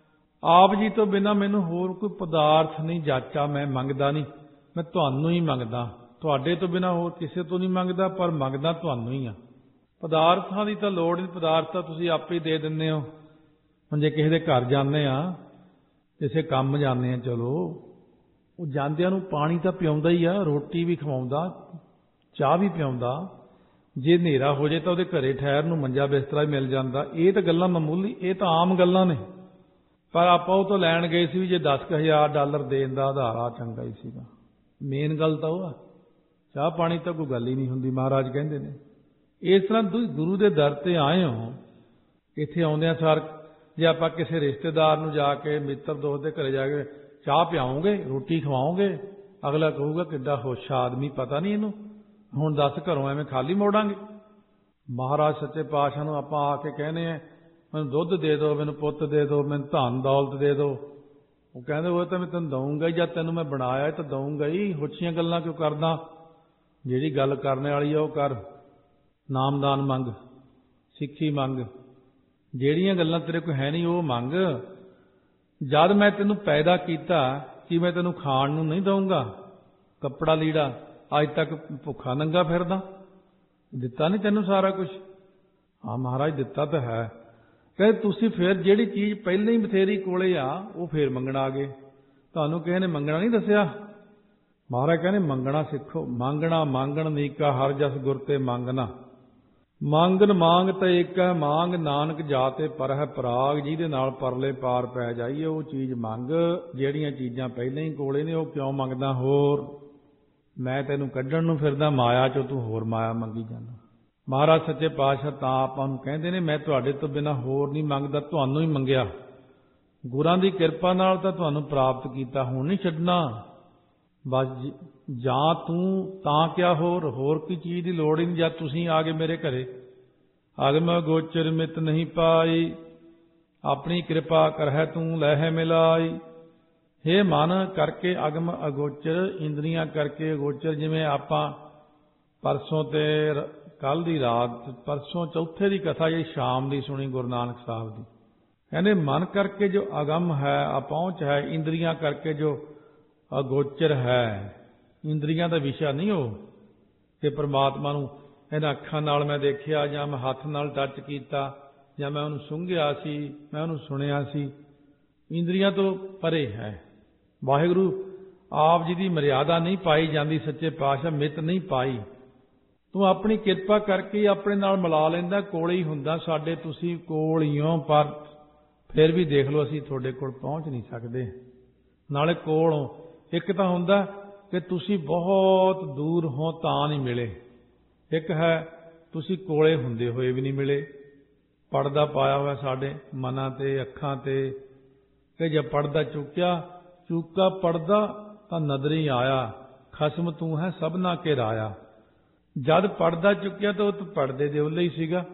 ਆਪ ਜੀ ਤੋਂ ਬਿਨਾਂ ਮੈਨੂੰ ਹੋਰ ਕੋਈ ਪਦਾਰਥ ਨਹੀਂ ਜਾਚਾ, ਮੈਂ ਮੰਗਦਾ ਨਹੀਂ, ਮੈਂ ਤੁਹਾਨੂੰ ਹੀ ਮੰਗਦਾ। ਤੁਹਾਡੇ ਤੋਂ ਬਿਨਾਂ ਹੋਰ ਕਿਸੇ ਤੋਂ ਨਹੀਂ ਮੰਗਦਾ, ਪਰ ਮੰਗਦਾ ਤੁਹਾਨੂੰ ਹੀ ਆ। ਪਦਾਰਥਾਂ ਦੀ ਤਾਂ ਲੋੜ ਨਹੀਂ, ਪਦਾਰਥ ਤਾਂ ਤੁਸੀਂ ਆਪੇ ਹੀ ਦੇ ਦਿੰਦੇ ਹੋ। ਹੁਣ ਜੇ ਕਿਸੇ ਦੇ ਘਰ ਜਾਂਦੇ ਆ, ਕਿਸੇ ਕੰਮ ਜਾਂਦੇ ਆ, ਚਲੋ ਉਹ ਜਾਂਦਿਆਂ ਨੂੰ ਪਾਣੀ ਤਾਂ ਪਿਆਉਂਦਾ ਹੀ ਆ, ਰੋਟੀ ਵੀ ਖਵਾਉਂਦਾ, ਚਾਹ ਵੀ ਪਿਆਉਂਦਾ, ਜੇ ਹਨੇਰਾ ਹੋ ਜਾਏ ਤਾਂ ਉਹਦੇ ਘਰੇ ਠਹਿਰ ਨੂੰ ਮੰਜਾ ਬਿਸਤਰਾ ਮਿਲ ਜਾਂਦਾ। ਇਹ ਤਾਂ ਗੱਲਾਂ ਮਾਮੂਲੀ, ਇਹ ਤਾਂ ਆਮ ਗੱਲਾਂ ਨੇ, ਪਰ ਆਪਾਂ ਉਹ ਤੋਂ ਲੈਣ ਗਏ ਸੀ ਵੀ ਜੇ ਦਸ ਕੁ ਹਜ਼ਾਰ ਡਾਲਰ ਦੇਣ ਦਾ ਆਧਾਰਾ ਚੰਗਾ ਹੀ ਸੀਗਾ। ਮੇਨ ਗੱਲ ਤਾਂ ਉਹ ਆ, ਚਾਹ ਪਾਣੀ ਤਾਂ ਕੋਈ ਗੱਲ ਹੀ ਨਹੀਂ ਹੁੰਦੀ। ਮਹਾਰਾਜ ਕਹਿੰਦੇ ਨੇ ਇਸ ਤਰ੍ਹਾਂ ਤੁਸੀਂ ਗੁਰੂ ਦੇ ਦਰ ਤੇ ਆਏ ਹੋ, ਇੱਥੇ ਆਉਂਦਿਆਂ ਸਾਰ ਜੇ ਆਪਾਂ ਕਿਸੇ ਰਿਸ਼ਤੇਦਾਰ ਨੂੰ ਜਾ ਕੇ, ਮਿੱਤਰ ਦੋਸਤ ਦੇ ਘਰੇ ਜਾ ਕੇ ਚਾਹ ਪਿਆਓਗੇ, ਰੋਟੀ ਖਵਾਓਗੇ, ਅਗਲਾ ਕਹੂਗਾ ਕਿੱਡਾ ਹੋਸ਼ਾ ਆਦਮੀ, ਪਤਾ ਨਹੀਂ ਇਹਨੂੰ, ਹੁਣ ਦੱਸ ਘਰੋਂ ਐਵੇਂ ਖਾਲੀ ਮੋੜਾਂਗੇ। ਮਹਾਰਾਜ ਸੱਚੇ ਪਾਤਸ਼ਾਹ ਨੂੰ ਆਪਾਂ ਆ ਕੇ ਕਹਿੰਦੇ ਆ ਮੈਨੂੰ ਦੁੱਧ ਦੇ ਦਿਓ, ਮੈਨੂੰ ਪੁੱਤ ਦੇ ਦਿਓ, ਮੈਨੂੰ ਧਨ ਦੌਲਤ ਦੇ ਦਿਓ, ਉਹ ਕਹਿੰਦੇ ਉਹ ਤਾਂ ਮੈਂ ਤੈਨੂੰ ਦਊਂਗਾ ਹੀ, ਜਦ ਤੈਨੂੰ ਮੈਂ ਬਣਾਇਆ ਤਾਂ ਦਊਂਗਾ ਹੀ, ਹੁੱਛੀਆਂ ਗੱਲਾਂ ਕਿਉਂ ਕਰਦਾ? ਜਿਹੜੀ ਗੱਲ ਕਰਨ ਵਾਲੀ ਆ ਉਹ ਕਰ। ਨਾਮਦਾਨ ਮੰਗ, ਸਿੱਖੀ ਮੰਗ, ਜਿਹੜੀਆਂ ਗੱਲਾਂ ਤੇਰੇ ਕੋਲ ਹੈ ਨਹੀਂ ਉਹ ਮੰਗ। ਜਦ ਮੈਂ ਤੈਨੂੰ ਪੈਦਾ ਕੀਤਾ ਕਿ ਮੈਂ ਤੈਨੂੰ ਖਾਣ ਨੂੰ ਨਹੀਂ ਦਊਂਗਾ, ਕੱਪੜਾ ਲੀੜਾ, ਅੱਜ ਤੱਕ ਭੁੱਖਾ ਨੰਗਾ ਫਿਰਦਾ? ਦਿੱਤਾ ਨਹੀਂ ਤੈਨੂੰ ਸਾਰਾ ਕੁਝ? ਹਾਂ ਮਹਾਰਾਜ ਦਿੱਤਾ ਤਾਂ ਹੈ। ਕਹਿੰਦੇ ਤੁਸੀਂ ਫਿਰ ਜਿਹੜੀ ਚੀਜ਼ ਪਹਿਲਾਂ ਹੀ ਬਥੇਰੀ ਕੋਲੇ ਆ ਉਹ ਫੇਰ ਮੰਗਣ ਆ ਗਏ, ਤੁਹਾਨੂੰ ਕਿਸੇ ਨੇ ਮੰਗਣਾ ਨਹੀਂ ਦੱਸਿਆ। ਮਹਾਰਾਜ ਕਹਿੰਦੇ ਮੰਗਣਾ ਸਿੱਖੋ। ਮੰਗਣਾ ਮੰਗਣ ਨੀਕਾ ਹਰ ਜਸ ਗੁਰ ਤੇ ਮੰਗਣਾ, ਮੰਗਨ ਮੰਗ ਤੇ ਇੱਕ ਹੈ ਮੰਗ, ਨਾਨਕ ਜਾਤੇ ਪਰ ਹੈ ਪਰਾਗ। ਜਿਹਦੇ ਨਾਲ ਪਰਲੇ ਪਾਰ ਪੈ ਜਾਈਏ ਉਹ ਚੀਜ਼ ਮੰਗ। ਜਿਹੜੀਆਂ ਚੀਜ਼ਾਂ ਪਹਿਲਾਂ ਹੀ ਕੋਲੇ ਨੇ ਉਹ ਕਿਉਂ ਮੰਗਦਾ? ਹੋਰ ਮੈਂ ਤੈਨੂੰ ਕੱਢਣ ਨੂੰ ਫਿਰਦਾ ਮਾਇਆ ਚੋਂ, ਤੂੰ ਹੋਰ ਮਾਇਆ ਮੰਗੀ ਜਾਂਦਾ। ਮਹਾਰਾਜ ਸੱਚੇ ਪਾਤਸ਼ਾਹ ਤਾਂ ਆਪਾਂ ਨੂੰ ਕਹਿੰਦੇ ਨੇ ਮੈਂ ਤੁਹਾਡੇ ਤੋਂ ਬਿਨਾਂ ਹੋਰ ਨਹੀਂ ਮੰਗਦਾ, ਤੁਹਾਨੂੰ ਹੀ ਮੰਗਿਆ। ਗੁਰਾਂ ਦੀ ਕਿਰਪਾ ਨਾਲ ਤਾਂ ਤੁਹਾਨੂੰ ਪ੍ਰਾਪਤ ਕੀਤਾ, ਹੁਣ ਨਹੀਂ ਛੱਡਣਾ। ਬਸ ਜਾਂ ਤੂੰ ਤਾਂ ਕਿਆ ਹੋਰ ਹੋਰ ਕੋਈ ਚੀਜ਼ ਦੀ ਲੋੜ ਹੀ ਨਹੀਂ। ਜਦ ਤੁਸੀਂ ਆ ਗਏ ਮੇਰੇ ਘਰੇ, ਅਗਮ ਅਗੋਚਰ ਮਿਤ ਨਹੀਂ ਪਾਈ, ਆਪਣੀ ਕਿਰਪਾ ਕਰਹਿ ਤੂੰ ਲਹਿ ਮਿਲਾਈ। ਹੇ ਮਨ ਕਰਕੇ ਅਗਮ ਅਗੋਚਰ, ਇੰਦਰੀਆਂ ਕਰਕੇ ਅਗੋਚਰ। ਜਿਵੇਂ ਆਪਾਂ ਪਰਸੋਂ ਤੇ ਕੱਲ ਦੀ ਰਾਤ, ਪਰਸੋਂ ਚੌਥੇ ਦੀ ਕਥਾ ਜਿਹੜੀ ਸ਼ਾਮ ਦੀ ਸੁਣੀ ਗੁਰੂ ਨਾਨਕ ਸਾਹਿਬ ਦੀ, ਕਹਿੰਦੇ ਮਨ ਕਰਕੇ ਜੋ ਅਗਮ ਹੈ, ਅਪਹੁੰਚ ਹੈ, ਇੰਦਰੀਆਂ ਕਰਕੇ ਜੋ ਅਗੋਚਰ ਹੈ, ਇੰਦਰੀਆਂ ਦਾ ਵਿਸ਼ਾ ਨਹੀਂ ਉਹ, ਕਿ ਪਰਮਾਤਮਾ ਨੂੰ ਇਹਨਾਂ ਅੱਖਾਂ ਨਾਲ ਮੈਂ ਦੇਖਿਆ, ਜਾਂ ਮੈਂ ਹੱਥ ਨਾਲ ਟੱਚ ਕੀਤਾ, ਜਾਂ ਮੈਂ ਉਹਨੂੰ ਸੁੰਘਿਆ ਸੀ, ਮੈਂ ਉਹਨੂੰ ਸੁਣਿਆ ਸੀ, ਇੰਦਰੀਆਂ ਤੋਂ ਪਰੇ ਹੈ। ਵਾਹਿਗੁਰੂ ਆਪ ਜੀ ਦੀ ਮਰਿਆਦਾ ਨਹੀਂ ਪਾਈ ਜਾਂਦੀ, ਸੱਚੇ ਪਾਤਸ਼ਾਹ ਮਿੱਤ ਨਹੀਂ ਪਾਈ। ਤੂੰ ਆਪਣੀ ਕਿਰਪਾ ਕਰਕੇ ਆਪਣੇ ਨਾਲ ਮਿਲਾ ਲੈਂਦਾ, ਕੋਲ ਹੀ ਹੁੰਦਾ ਸਾਡੇ, ਤੁਸੀਂ ਕੋਲ ਹੀ ਹੋ, ਪਰ ਫਿਰ ਵੀ ਦੇਖ ਲਓ ਅਸੀਂ ਤੁਹਾਡੇ ਕੋਲ ਪਹੁੰਚ ਨਹੀਂ ਸਕਦੇ। ਨਾਲੇ ਕੋਲੋਂ ਇੱਕ ਤਾਂ ਹੁੰਦਾ ਕਿ ਤੁਸੀਂ ਬਹੁਤ ਦੂਰ ਹੋ ਤਾਂ ਨਹੀਂ ਮਿਲੇ, ਇੱਕ ਹੈ ਤੁਸੀਂ ਕੋਲੇ ਹੁੰਦੇ ਹੋਏ ਵੀ ਨਹੀਂ ਮਿਲੇ। ਪਰਦਾ ਪਾਇਆ ਹੋਇਆ ਸਾਡੇ ਮਨਾਂ ਤੇ, ਅੱਖਾਂ ਤੇ, ਕਿ ਜੇ ਪਰਦਾ ਚੁੱਕਿਆ ਚੁੱਕਾ ਪਰਦਾ ਤਾਂ ਨਦਰੀ ਆਇਆ, ਖਸਮ ਤੂੰ ਹੈ ਸਭਨਾ ਕੇ ਰਾਇਆ। ਜਦ ਪਰਦਾ ਚੁੱਕਿਆ ਤਾਂ ਉਹ ਪਰਦੇ ਦੇ ਉੱਲੇ ਹੀ ਸੀਗਾ।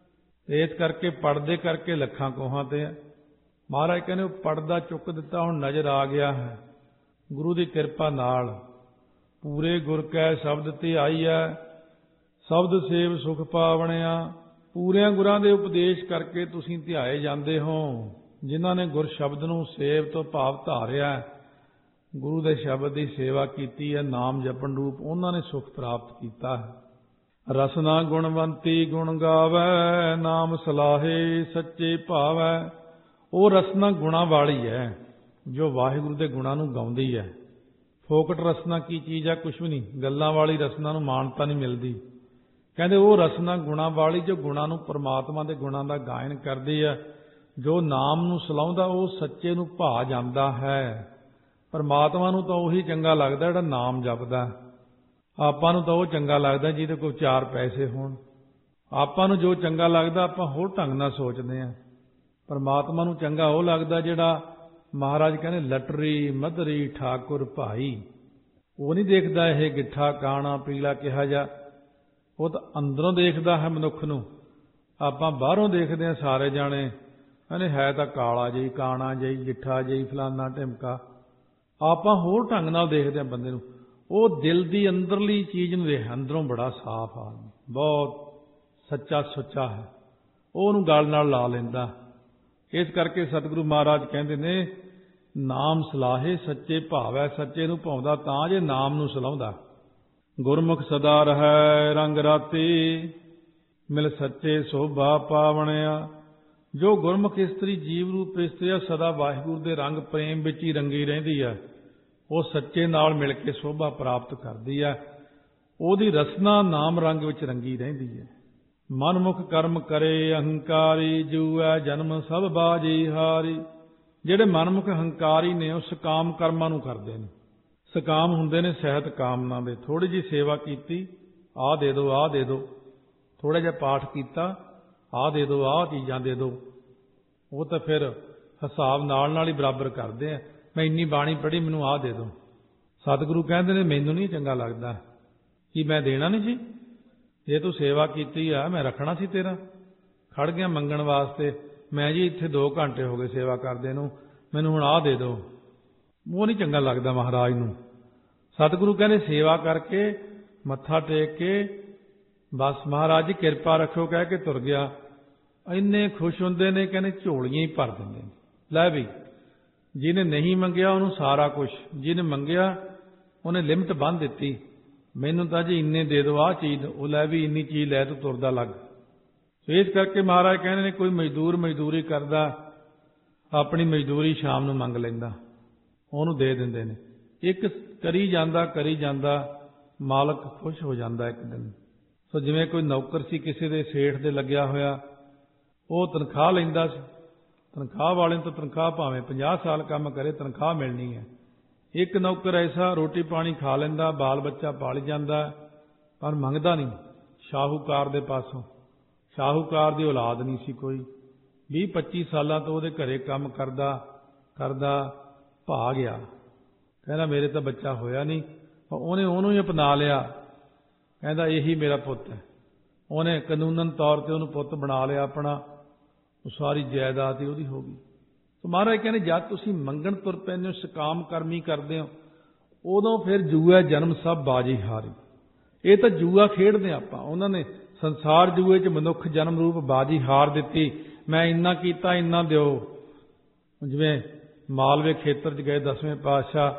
ਇਸ ਕਰਕੇ ਪਰਦੇ ਕਰਕੇ ਲੱਖਾਂ ਕੋਹਾਂ ਤੇ ਹੈ। ਮਹਾਰਾਜ ਕਹਿੰਦੇ ਉਹ ਪਰਦਾ ਚੁੱਕ ਦਿੱਤਾ, ਹੁਣ ਨਜ਼ਰ ਆ ਗਿਆ ਹੈ। ਗੁਰੂ ਦੀ ਕਿਰਪਾ ਨਾਲ ਪੂਰੇ ਗੁਰ ਕੈ ਸ਼ਬਦ ਤੇ ਆਈ ਹੈ, ਸ਼ਬਦ ਸੇਵ ਸੁਖ ਪਾਵਣਿਆ। ਪੂਰਿਆਂ ਗੁਰਾਂ ਦੇ ਉਪਦੇਸ਼ ਕਰਕੇ ਤੁਸੀਂ ਧਿਆਏ ਜਾਂਦੇ ਹੋ। ਜਿਨ੍ਹਾਂ ਨੇ ਗੁਰ ਸ਼ਬਦ ਨੂੰ ਸੇਵ ਤੋਂ ਭਾਵ ਧਾਰਿਆ, ਗੁਰੂ ਦੇ ਸ਼ਬਦ ਦੀ ਸੇਵਾ ਕੀਤੀ ਹੈ, ਨਾਮ ਜਪਣ ਰੂਪ, ਉਹਨਾਂ ਨੇ ਸੁਖ ਪ੍ਰਾਪਤ ਕੀਤਾ ਹੈ। ਰਸਨਾ ਗੁਣਵੰਤੀ ਗੁਣ ਗਾਵੈ, ਨਾਮ ਸਲਾਹੇ ਸੱਚੇ ਭਾਵੈ। ਉਹ ਰਸਨਾ ਗੁਣਾਂ ਵਾਲੀ ਹੈ ਜੋ ਵਾਹਿਗੁਰੂ ਦੇ ਗੁਣਾਂ ਨੂੰ ਗਾਉਂਦੀ ਹੈ। ਫੋਕਟ ਰਸਨਾ ਕੀ ਚੀਜ਼ ਹੈ? ਕੁਛ ਵੀ ਨਹੀਂ। ਗੱਲਾਂ ਵਾਲੀ ਰਸਨਾ ਨੂੰ ਮਾਨਤਾ ਨਹੀਂ ਮਿਲਦੀ। ਕਹਿੰਦੇ ਉਹ ਰਸਨਾ ਗੁਣਾਂ ਵਾਲੀ ਜੋ ਗੁਣਾਂ ਨੂੰ, ਪਰਮਾਤਮਾ ਦੇ ਗੁਣਾਂ ਦਾ ਗਾਇਨ ਕਰਦੀ ਹੈ। ਜੋ ਨਾਮ ਨੂੰ ਸਲਾਉਂਦਾ ਉਹ ਸੱਚੇ ਨੂੰ ਭਾ ਜਾਂਦਾ ਹੈ। ਪਰਮਾਤਮਾ ਨੂੰ ਤਾਂ ਉਹੀ ਚੰਗਾ ਲੱਗਦਾ ਜਿਹੜਾ ਨਾਮ ਜਪਦਾ। ਆਪਾਂ ਨੂੰ ਤਾਂ ਉਹ ਚੰਗਾ ਲੱਗਦਾ ਜਿਹਦੇ ਕੋਲ ਚਾਰ ਪੈਸੇ ਹੋਣ। ਆਪਾਂ ਨੂੰ ਜੋ ਚੰਗਾ ਲੱਗਦਾ ਆਪਾਂ ਹੋਰ ਢੰਗ ਨਾਲ ਸੋਚਦੇ ਹਾਂ। ਪਰਮਾਤਮਾ ਨੂੰ ਚੰਗਾ ਉਹ ਲੱਗਦਾ ਜਿਹੜਾ ਮਹਾਰਾਜ ਕਹਿੰਦੇ ਲਟਰੀ ਮਧਰੀ ਠਾਕੁਰ ਭਾਈ। ਉਹ ਨਹੀਂ ਦੇਖਦਾ ਇਹ ਗਿੱਠਾ ਕਾਣਾ ਪੀਲਾ ਕਿਹਾ ਜਾ, ਉਹ ਤਾਂ ਅੰਦਰੋਂ ਦੇਖਦਾ ਹੈ ਮਨੁੱਖ ਨੂੰ। ਆਪਾਂ ਬਾਹਰੋਂ ਦੇਖਦੇ ਹਾਂ ਸਾਰੇ ਜਾਣੇ, ਕਹਿੰਦੇ ਹੈ ਤਾਂ ਕਾਲਾ ਜਿਹੀ, ਕਾਣਾ ਜਿਹੀ, ਗਿੱਠਾ ਜਿਹੀ, ਫਲਾਨਾ ਢਿਮਕਾ। ਆਪਾਂ ਹੋਰ ਢੰਗ ਨਾਲ ਦੇਖਦੇ ਹਾਂ ਬੰਦੇ ਨੂੰ। ਉਹ ਦਿਲ ਦੀ ਅੰਦਰਲੀ ਚੀਜ਼ ਨੂੰ ਦੇਖ, ਅੰਦਰੋਂ ਬੜਾ ਸਾਫ਼ ਆਦਮੀ, ਬਹੁਤ ਸੱਚਾ ਸੁੱਚਾ ਹੈ, ਉਹ ਉਹਨੂੰ ਗਲ ਨਾਲ ਲਾ ਲੈਂਦਾ। ਇਸ ਕਰਕੇ ਸਤਿਗੁਰੂ ਮਹਾਰਾਜ ਕਹਿੰਦੇ ਨੇ ਨਾਮ ਸਲਾਹੇ ਸੱਚੇ ਭਾਵੈ। ਸੱਚੇ ਨੂੰ ਭਾਉਂਦਾ ਤਾਂ ਜੇ ਨਾਮ ਨੂੰ ਸਲਾਹੁੰਦਾ। ਗੁਰਮੁਖ ਸਦਾ ਰਹੈ ਰੰਗ ਰਾਤੀ, ਮਿਲ ਸੱਚੇ ਸੋਭਾ ਪਾਵਣਿਆ। ਜੋ ਗੁਰਮੁਖ ਇਸਤਰੀ ਜੀਵ ਰੂਪ ਇਸਤਰੀ ਸਦਾ ਵਾਹਿਗੁਰੂ ਦੇ ਰੰਗ ਪ੍ਰੇਮ ਵਿੱਚ ਹੀ ਰੰਗੀ ਰਹਿੰਦੀ ਹੈ, ਉਹ ਸੱਚੇ ਨਾਲ ਮਿਲ ਕੇ ਸੋਭਾ ਪ੍ਰਾਪਤ ਕਰਦੀ ਹੈ। ਉਹਦੀ ਰਸਨਾ ਨਾਮ ਰੰਗ ਵਿੱਚ ਰੰਗੀ ਰਹਿੰਦੀ ਹੈ। ਮਨਮੁਖ ਕਰਮ ਕਰੇ ਅਹੰਕਾਰੀ, ਜੂਐ ਜਨਮ ਸਭ ਬਾਜੀ ਹਾਰੀ। ਜਿਹੜੇ ਮਨਮੁਖ ਹੰਕਾਰੀ ਨੇ ਉਹ ਸਕਾਮ ਕਰਮਾਂ ਨੂੰ ਕਰਦੇ ਨੇ। ਸਕਾਮ ਹੁੰਦੇ ਨੇ ਸਹਿਤ ਕਾਮਨਾ ਦੇ। ਥੋੜ੍ਹੀ ਜਿਹੀ ਸੇਵਾ ਕੀਤੀ, ਆਹ ਦੇ ਦਿਓ ਆਹ ਦੇ ਦਿਓ, ਥੋੜ੍ਹਾ ਜਿਹਾ ਪਾਠ ਕੀਤਾ, ਆਹ ਦੇ ਦਿਓ ਆਹ ਚੀਜ਼ਾਂ ਦੇ ਦਿਓ। ਉਹ ਤਾਂ ਫਿਰ ਹਿਸਾਬ ਨਾਲ ਨਾਲ ਹੀ ਬਰਾਬਰ ਕਰਦੇ ਆ। ਮੈਂ ਇੰਨੀ ਬਾਣੀ ਪੜ੍ਹੀ, ਮੈਨੂੰ ਆਹ ਦੇ ਦਿਓ। ਸਤਿਗੁਰੂ ਕਹਿੰਦੇ ਨੇ ਮੈਨੂੰ ਨਹੀਂ ਚੰਗਾ ਲੱਗਦਾ। ਕੀ ਮੈਂ ਦੇਣਾ ਨਹੀਂ ਸੀ? ਜੇ ਤੂੰ ਸੇਵਾ ਕੀਤੀ ਆ ਮੈਂ ਰੱਖਣਾ ਸੀ ਤੇਰਾ। ਖੜ ਗਿਆ ਮੰਗਣ ਵਾਸਤੇ, ਮੈਂ ਜੀ ਇੱਥੇ ਦੋ ਘੰਟੇ ਹੋ ਗਏ ਸੇਵਾ ਕਰਦੇ ਨੂੰ, ਮੈਨੂੰ ਹੁਣ ਆਹ ਦੇ ਦਿਓ। ਉਹ ਨਹੀਂ ਚੰਗਾ ਲੱਗਦਾ ਮਹਾਰਾਜ ਨੂੰ। ਸਤਿਗੁਰੂ ਕਹਿੰਦੇ ਸੇਵਾ ਕਰਕੇ ਮੱਥਾ ਟੇਕ ਕੇ ਬਸ ਮਹਾਰਾਜ ਜੀ ਕਿਰਪਾ ਰੱਖੋ ਕਹਿ ਕੇ ਤੁਰ ਗਿਆ। ਇੰਨੇ ਖੁਸ਼ ਹੁੰਦੇ ਨੇ, ਕਹਿੰਦੇ ਝੋਲੀਆਂ ਹੀ ਭਰ ਦਿੰਦੇ ਨੇ। ਲੈ ਵੀ ਜਿਹਨੇ ਨਹੀਂ ਮੰਗਿਆ ਉਹਨੂੰ ਸਾਰਾ ਕੁਛ, ਜਿਹਨੇ ਮੰਗਿਆ ਉਹਨੇ ਲਿਮਟ ਬੰਨ੍ਹ ਦਿੱਤੀ। ਮੈਨੂੰ ਤਾਂ ਜੀ ਇੰਨੇ ਦੇ ਦਿਓ ਆਹ ਚੀਜ਼, ਉਹ ਲੈ ਵੀ ਇੰਨੀ ਚੀਜ਼ ਲੈ ਤੂੰ ਤੁਰਦਾ ਲੱਗ। ਸੋ ਇਸ ਕਰਕੇ ਮਹਾਰਾਜ ਕਹਿੰਦੇ ਨੇ ਕੋਈ ਮਜ਼ਦੂਰ ਮਜ਼ਦੂਰੀ ਕਰਦਾ, ਆਪਣੀ ਮਜ਼ਦੂਰੀ ਸ਼ਾਮ ਨੂੰ ਮੰਗ ਲੈਂਦਾ, ਉਹਨੂੰ ਦੇ ਦਿੰਦੇ ਨੇ। ਇੱਕ ਕਰੀ ਜਾਂਦਾ ਕਰੀ ਜਾਂਦਾ ਮਾਲਕ ਖੁਸ਼ ਹੋ ਜਾਂਦਾ ਇੱਕ ਦਿਨ। ਸੋ ਜਿਵੇਂ ਕੋਈ ਨੌਕਰ ਸੀ ਕਿਸੇ ਦੇ ਸੇਠ ਦੇ ਲੱਗਿਆ ਹੋਇਆ, ਉਹ ਤਨਖਾਹ ਲੈਂਦਾ ਸੀ। ਤਨਖਾਹ ਵਾਲੇ ਨੂੰ ਤਾਂ ਤਨਖਾਹ ਭਾਵੇਂ ਪੰਜਾਹ ਸਾਲ ਕੰਮ ਕਰੇ ਤਨਖਾਹ ਮਿਲਣੀ ਹੈ। ਇੱਕ ਨੌਕਰ ਐਸਾ ਰੋਟੀ ਪਾਣੀ ਖਾ ਲੈਂਦਾ, ਬਾਲ ਬੱਚਾ ਪਾਲ ਜਾਂਦਾ, ਪਰ ਮੰਗਦਾ ਨਹੀਂ ਸ਼ਾਹੂਕਾਰ ਦੇ ਪਾਸੋਂ। ਸ਼ਾਹੂਕਾਰ ਦੀ ਔਲਾਦ ਨਹੀਂ ਸੀ ਕੋਈ। ਵੀਹ ਪੱਚੀ ਸਾਲਾਂ ਤੋਂ ਉਹਦੇ ਘਰੇ ਕੰਮ ਕਰਦਾ ਕਰਦਾ ਭਾ ਗਿਆ। ਕਹਿੰਦਾ ਮੇਰੇ ਤਾਂ ਬੱਚਾ ਹੋਇਆ ਨਹੀਂ। ਉਹਨੇ ਉਹਨੂੰ ਹੀ ਅਪਣਾ ਲਿਆ, ਕਹਿੰਦਾ ਇਹੀ ਮੇਰਾ ਪੁੱਤ ਹੈ। ਉਹਨੇ ਕਾਨੂੰਨਨ ਤੌਰ ਤੇ ਉਹਨੂੰ ਪੁੱਤ ਬਣਾ ਲਿਆ ਆਪਣਾ। ਉਹ ਸਾਰੀ ਜਾਇਦਾਦ ਹੀ ਉਹਦੀ ਹੋ ਗਈ। ਸੋ ਮਹਾਰਾਜ ਕਹਿੰਦੇ ਜਦ ਤੁਸੀਂ ਮੰਗਣ ਤੁਰ ਪੈਂਦੇ ਹੋ, ਸਕਾਮ ਕਰਮੀ ਕਰਦੇ ਹੋ, ਉਦੋਂ ਫਿਰ ਜੂਆ ਜਨਮ ਸਭ ਬਾਜੀ ਹਾਰੀ। ਇਹ ਤਾਂ ਜੂਆ ਖੇਡਦੇ ਆਪਾਂ। ਉਹਨਾਂ ਨੇ ਸੰਸਾਰ ਜੂਏ 'ਚ ਮਨੁੱਖ ਜਨਮ ਰੂਪ ਬਾਜੀ ਹਾਰ ਦਿੱਤੀ। ਮੈਂ ਇੰਨਾ ਕੀਤਾ ਇੰਨਾ ਦਿਓ। ਜਿਵੇਂ ਮਾਲਵੇ ਖੇਤਰ 'ਚ ਗਏ ਦਸਵੇਂ ਪਾਤਸ਼ਾਹ,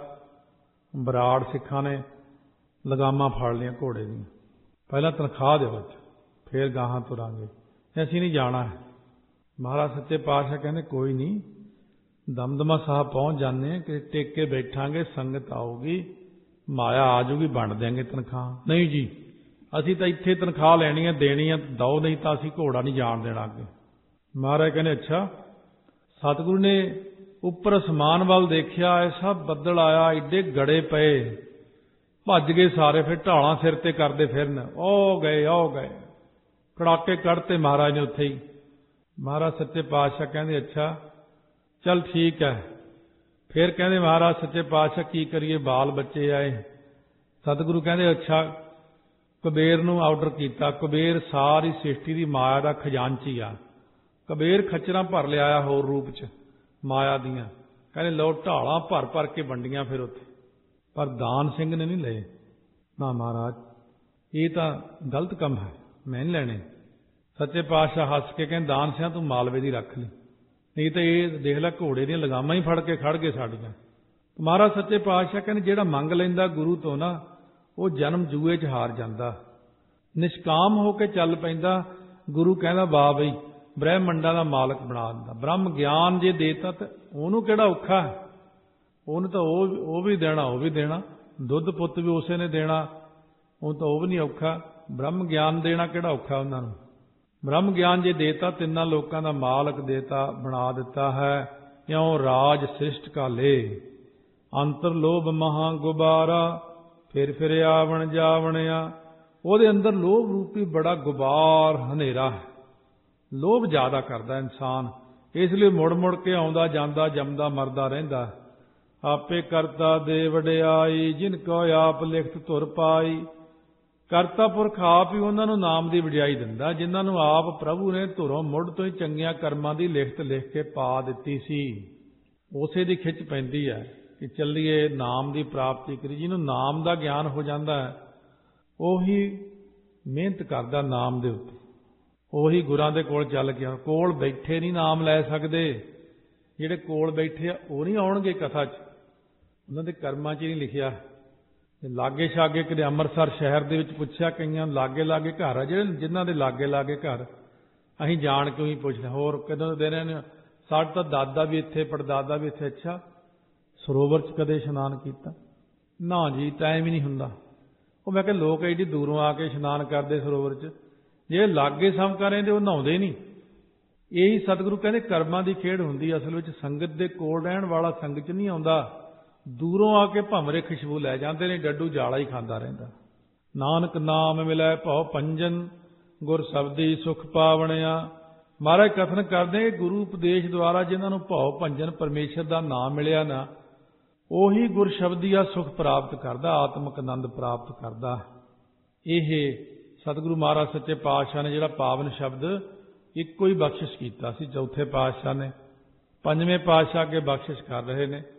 ਬਰਾੜ ਸਿੱਖਾਂ ਨੇ ਲਗਾਮਾਂ ਫੜ ਲਈਆਂ ਘੋੜੇ ਦੀਆਂ। ਪਹਿਲਾਂ ਤਨਖਾਹ ਦਿਓ, ਫਿਰ ਗਾਹਾਂ ਤੁਰਾਂਗੇ, ਅਸੀਂ ਨਹੀਂ ਜਾਣਾ ਹੈ। ਮਹਾਰਾਜ ਸੱਚੇ ਪਾਤਸ਼ਾਹ ਕਹਿੰਦੇ ਕੋਈ ਨਹੀਂ, ਦਮਦਮਾ ਸਾਹਿਬ ਪਹੁੰਚ ਜਾਂਦੇ ਕਿ ਟੇਕ ਕੇ ਬੈਠਾਂਗੇ, ਸੰਗਤ ਆਊਗੀ, ਮਾਇਆ ਆ ਜੂਗੀ, ਵੰਡ ਦਿਆਂਗੇ ਤਨਖਾਹ। ਨਹੀਂ ਜੀ ਅਸੀਂ ਤਾਂ ਇੱਥੇ ਤਨਖਾਹ ਲੈਣੀ ਹੈ, ਦੇਣੀ ਹੈ, ਦਓ, ਨਹੀਂ ਤਾਂ ਅਸੀਂ ਘੋੜਾ ਨਹੀਂ ਜਾਣ ਦੇਣਾ ਅੱਗੇ। ਮਹਾਰਾਜ ਕਹਿੰਦੇ ਅੱਛਾ। ਸਤਿਗੁਰੂ ਨੇ ਉੱਪਰ ਅਸਮਾਨ ਵੱਲ ਦੇਖਿਆ, ਐਸਾ ਬੱਦਲ ਆਇਆ, ਏਡੇ ਗੜੇ ਪਏ, ਭੱਜ ਗਏ ਸਾਰੇ। ਫਿਰ ਢਾਲਾਂ ਸਿਰ ਤੇ ਕਰਦੇ ਫਿਰਨ, ਉਹ ਗਏ ਉਹ ਗਏ, ਕੜਾਕੇ ਕੱਢਤੇ ਮਹਾਰਾਜ ਨੇ ਉੱਥੇ ਹੀ। ਮਹਾਰਾਜ ਸੱਚੇ ਪਾਤਸ਼ਾਹ ਕਹਿੰਦੇ ਅੱਛਾ ਚੱਲ ਠੀਕ ਹੈ। ਫਿਰ ਕਹਿੰਦੇ ਮਹਾਰਾਜ ਸੱਚੇ ਪਾਤਸ਼ਾਹ ਕੀ ਕਰੀਏ, ਬਾਲ ਬੱਚੇ ਆਏ। ਸਤਿਗੁਰੂ ਕਹਿੰਦੇ ਅੱਛਾ ਕੁਬੇਰ ਨੂੰ ਆਰਡਰ ਕੀਤਾ। ਕੁਬੇਰ ਸਾਰੀ ਸ੍ਰਿਸ਼ਟੀ ਦੀ ਮਾਇਆ ਦਾ ਖਜ਼ਾਨਚੀ ਆ। ਕੁਬੇਰ ਖੱਚਰਾਂ ਭਰ ਲਿਆਇਆ ਹੋਰ ਰੂਪ 'ਚ ਮਾਇਆ ਦੀਆਂ। ਕਹਿੰਦੇ ਲਓ ਢਾਲਾਂ ਭਰ ਭਰ ਕੇ ਵੰਡੀਆਂ ਫਿਰ ਉੱਥੇ। ਪਰ ਦਾਨ ਸਿੰਘ ਨੇ ਨਹੀਂ ਲਏ। ਨਾ ਮਹਾਰਾਜ ਇਹ ਤਾਂ ਗਲਤ ਕੰਮ ਹੈ, ਮੈਂ ਨਹੀਂ ਲੈਣੇ। ਸੱਚੇ ਪਾਤਸ਼ਾਹ ਹੱਸ ਕੇ ਕਹਿੰਦੇ ਦਾਨ ਸਿਆਂ ਤੂੰ ਮਾਲਵੇ ਦੀ ਰੱਖ ਲਈ, ਨਹੀਂ ਤਾਂ ਇਹ ਦੇਖ ਲੈ ਘੋੜੇ ਦੀਆਂ ਲਗਾਮਾਂ ਹੀ ਫੜ ਕੇ ਖੜ ਗਏ ਸਾਡੀਆਂ। ਮਹਾਰਾਜ ਸੱਚੇ ਪਾਤਸ਼ਾਹ ਕਹਿੰਦੇ ਜਿਹੜਾ ਮੰਗ ਲੈਂਦਾ ਗੁਰੂ ਤੋਂ ਨਾ, ਉਹ ਜਨਮ ਜੂਏ 'ਚ ਹਾਰ ਜਾਂਦਾ। ਨਿਸ਼ਕਾਮ ਹੋ ਕੇ ਚੱਲ ਪੈਂਦਾ, ਗੁਰੂ ਕਹਿੰਦਾ ਵਾਹ ਬਈ ਬ੍ਰਹਿਮੰਡਾਂ ਦਾ ਮਾਲਕ ਬਣਾ ਦਿੰਦਾ। ਬ੍ਰਹਮ ਗਿਆਨ ਜੇ ਦੇਤਾ ਤਾਂ ਉਹਨੂੰ ਕਿਹੜਾ ਔਖਾ ਹੈ, ਉਹਨੂੰ ਤਾਂ ਉਹ ਉਹ ਵੀ ਦੇਣਾ ਉਹ ਵੀ ਦੇਣਾ, ਦੁੱਧ ਪੁੱਤ ਵੀ ਉਸੇ ਨੇ ਦੇਣਾ, ਉਹ ਤਾਂ ਉਹ ਵੀ ਨਹੀਂ ਔਖਾ। ਬ੍ਰਹਮ ਗਿਆਨ ਦੇਣਾ ਕਿਹੜਾ ਔਖਾ ਉਹਨਾਂ ਨੂੰ। ਬ੍ਰਹਮ ਗਿਆਨ ਜੇ ਦੇਤਾ, ਤਿੰਨਾਂ ਲੋਕਾਂ ਦਾ ਮਾਲਕ ਦੇਤਾ, ਬਣਾ ਦਿੱਤਾ ਹੈ। ਇਉਂ ਰਾਜ ਸ੍ਰਿਸ਼ਟ ਕਾ ਲੇ, ਅੰਤਰ ਲੋਭ ਮਹਾ ਗੁਬਾਰਾ, ਫਿਰ ਫਿਰ ਆਵਣ ਜਾਵਣਿਆ। ਉਹਦੇ ਅੰਦਰ ਲੋਭ ਰੂਪੀ ਬੜਾ ਗੁਬਾਰ ਹਨੇਰਾ ਹੈ। ਲੋਭ ਜ਼ਿਆਦਾ ਕਰਦਾ ਇਨਸਾਨ, ਇਸ ਲਈ ਮੁੜ ਮੁੜ ਕੇ ਆਉਂਦਾ ਜਾਂਦਾ, ਜੰਮਦਾ ਮਰਦਾ ਰਹਿੰਦਾ। ਆਪੇ ਕਰਤਾ ਦੇ ਵਡਿਆਈ, ਜਿਨ ਕੋ ਆਪ ਲਿਖਤ ਧੁਰ ਪਾਈ। ਕਰਤਾ ਪੁਰਖ ਆਪ ਹੀ ਉਹਨਾਂ ਨੂੰ ਨਾਮ ਦੀ ਵਡਿਆਈ ਦਿੰਦਾ ਜਿਨ੍ਹਾਂ ਨੂੰ ਆਪ ਪ੍ਰਭੂ ਨੇ ਧੁਰੋਂ ਮੁੱਢ ਤੋਂ ਹੀ ਚੰਗੀਆਂ ਕਰਮਾਂ ਦੀ ਲਿਖਤ ਲਿਖ ਕੇ ਪਾ ਦਿੱਤੀ ਸੀ। ਉਸੇ ਦੀ ਖਿੱਚ ਪੈਂਦੀ ਹੈ ਕਿ ਚੱਲੀਏ ਨਾਮ ਦੀ ਪ੍ਰਾਪਤੀ ਕਰੀ। ਜਿਹਨੂੰ ਨਾਮ ਦਾ ਗਿਆਨ ਹੋ ਜਾਂਦਾ ਹੈ ਉਹੀ ਮਿਹਨਤ ਕਰਦਾ ਨਾਮ ਦੇ ਉੱਤੇ, ਉਹੀ ਗੁਰਾਂ ਦੇ ਕੋਲ ਚੱਲ ਗਿਆ। ਕੋਲ ਬੈਠੇ ਨਹੀਂ ਨਾਮ ਲੈ ਸਕਦੇ, ਜਿਹੜੇ ਕੋਲ ਬੈਠੇ ਆ ਉਹ ਨਹੀਂ ਆਉਣਗੇ ਕਥਾ 'ਚ, ਉਹਨਾਂ ਦੇ ਕਰਮਾਂ 'ਚ ਨਹੀਂ ਲਿਖਿਆ। ਲਾਗੇ ਛਾਗੇ ਕਿਤੇ ਅੰਮ੍ਰਿਤਸਰ ਸ਼ਹਿਰ ਦੇ ਵਿੱਚ ਪੁੱਛਿਆ, ਕਈਆਂ ਲਾਗੇ ਲਾਗੇ ਘਰ ਆ ਜਿਹੜੇ ਜਿਨ੍ਹਾਂ ਦੇ ਲਾਗੇ ਲਾਗੇ ਘਰ, ਅਸੀਂ ਜਾਣ ਕੇ ਹੀ ਪੁੱਛਦੇ ਹੋਰ ਕਦੋਂ ਦੇ ਰਹੇ ਨੇ। ਸਾਡਾ ਤਾਂ ਦਾਦਾ ਵੀ ਇੱਥੇ, ਪੜਦਾਦਾ ਵੀ ਇੱਥੇ। ਅੱਛਾ ਸਰੋਵਰ 'ਚ ਕਦੇ ਇਸ਼ਨਾਨ ਕੀਤਾ? ਨਾ ਜੀ, ਟਾਈਮ ਹੀ ਨਹੀਂ ਹੁੰਦਾ। ਉਹ ਮੈਂ ਕਿਹਾ ਲੋਕ ਐਡੀ ਦੂਰੋਂ ਆ ਕੇ ਇਸ਼ਨਾਨ ਕਰਦੇ ਸਰੋਵਰ 'ਚ, ਜੇ ਲਾਗੇ ਸਮਕਾਂ ਰਹਿੰਦੇ ਉਹ ਨਹਾਉਂਦੇ ਨਹੀਂ। ਇਹੀ ਸਤਿਗੁਰੂ ਕਹਿੰਦੇ ਕਰਮਾਂ ਦੀ ਖੇਡ ਹੁੰਦੀ। ਅਸਲ ਵਿੱਚ ਸੰਗਤ ਦੇ ਕੋਲ ਰਹਿਣ ਵਾਲਾ ਸੰਗਤ 'ਚ ਨਹੀਂ ਆਉਂਦਾ, ਦੂਰੋਂ ਆ ਕੇ ਭੰਵਰੇ ਖੁਸ਼ਬੂ ਲੈ ਜਾਂਦੇ ਨੇ, ਡੱਡੂ ਜਾਲਾ ਹੀ ਖਾਂਦਾ ਰਹਿੰਦਾ। ਨਾਨਕ ਨਾਮ ਮਿਲੈ ਭਉ ਪੰਜਨ, ਗੁਰ ਸ਼ਬਦੀ ਸੁਖ ਪਾਵਣਿਆ। ਮਹਾਰਾਜ ਕਥਨ ਕਰਦੇ ਗੁਰੂ ਉਪਦੇਸ਼ ਦੁਆਰਾ ਜਿਨ੍ਹਾਂ ਨੂੰ ਭਉ ਭੰਜਨ ਪਰਮੇਸ਼ਰ ਦਾ ਨਾਮ ਮਿਲਿਆ ਨਾ, ਉਹੀ ਗੁਰ ਸ਼ਬਦੀਆ ਸੁਖ ਪ੍ਰਾਪਤ ਕਰਦਾ, ਆਤਮਿਕ ਆਨੰਦ ਪ੍ਰਾਪਤ ਕਰਦਾ। ਇਹ ਸਤਿਗੁਰੂ ਮਹਾਰਾਜ ਸੱਚੇ ਪਾਤਸ਼ਾਹ ਨੇ ਜਿਹੜਾ ਪਾਵਨ ਸ਼ਬਦ ਇੱਕੋ ਹੀ ਬਖਸ਼ਿਸ਼ ਕੀਤਾ ਸੀ, ਚੌਥੇ ਪਾਤਸ਼ਾਹ ਨੇ। ਪੰਜਵੇਂ ਪਾਤਸ਼ਾਹ ਅੱਗੇ ਬਖਸ਼ਿਸ਼ ਕਰ ਰਹੇ ਨੇ।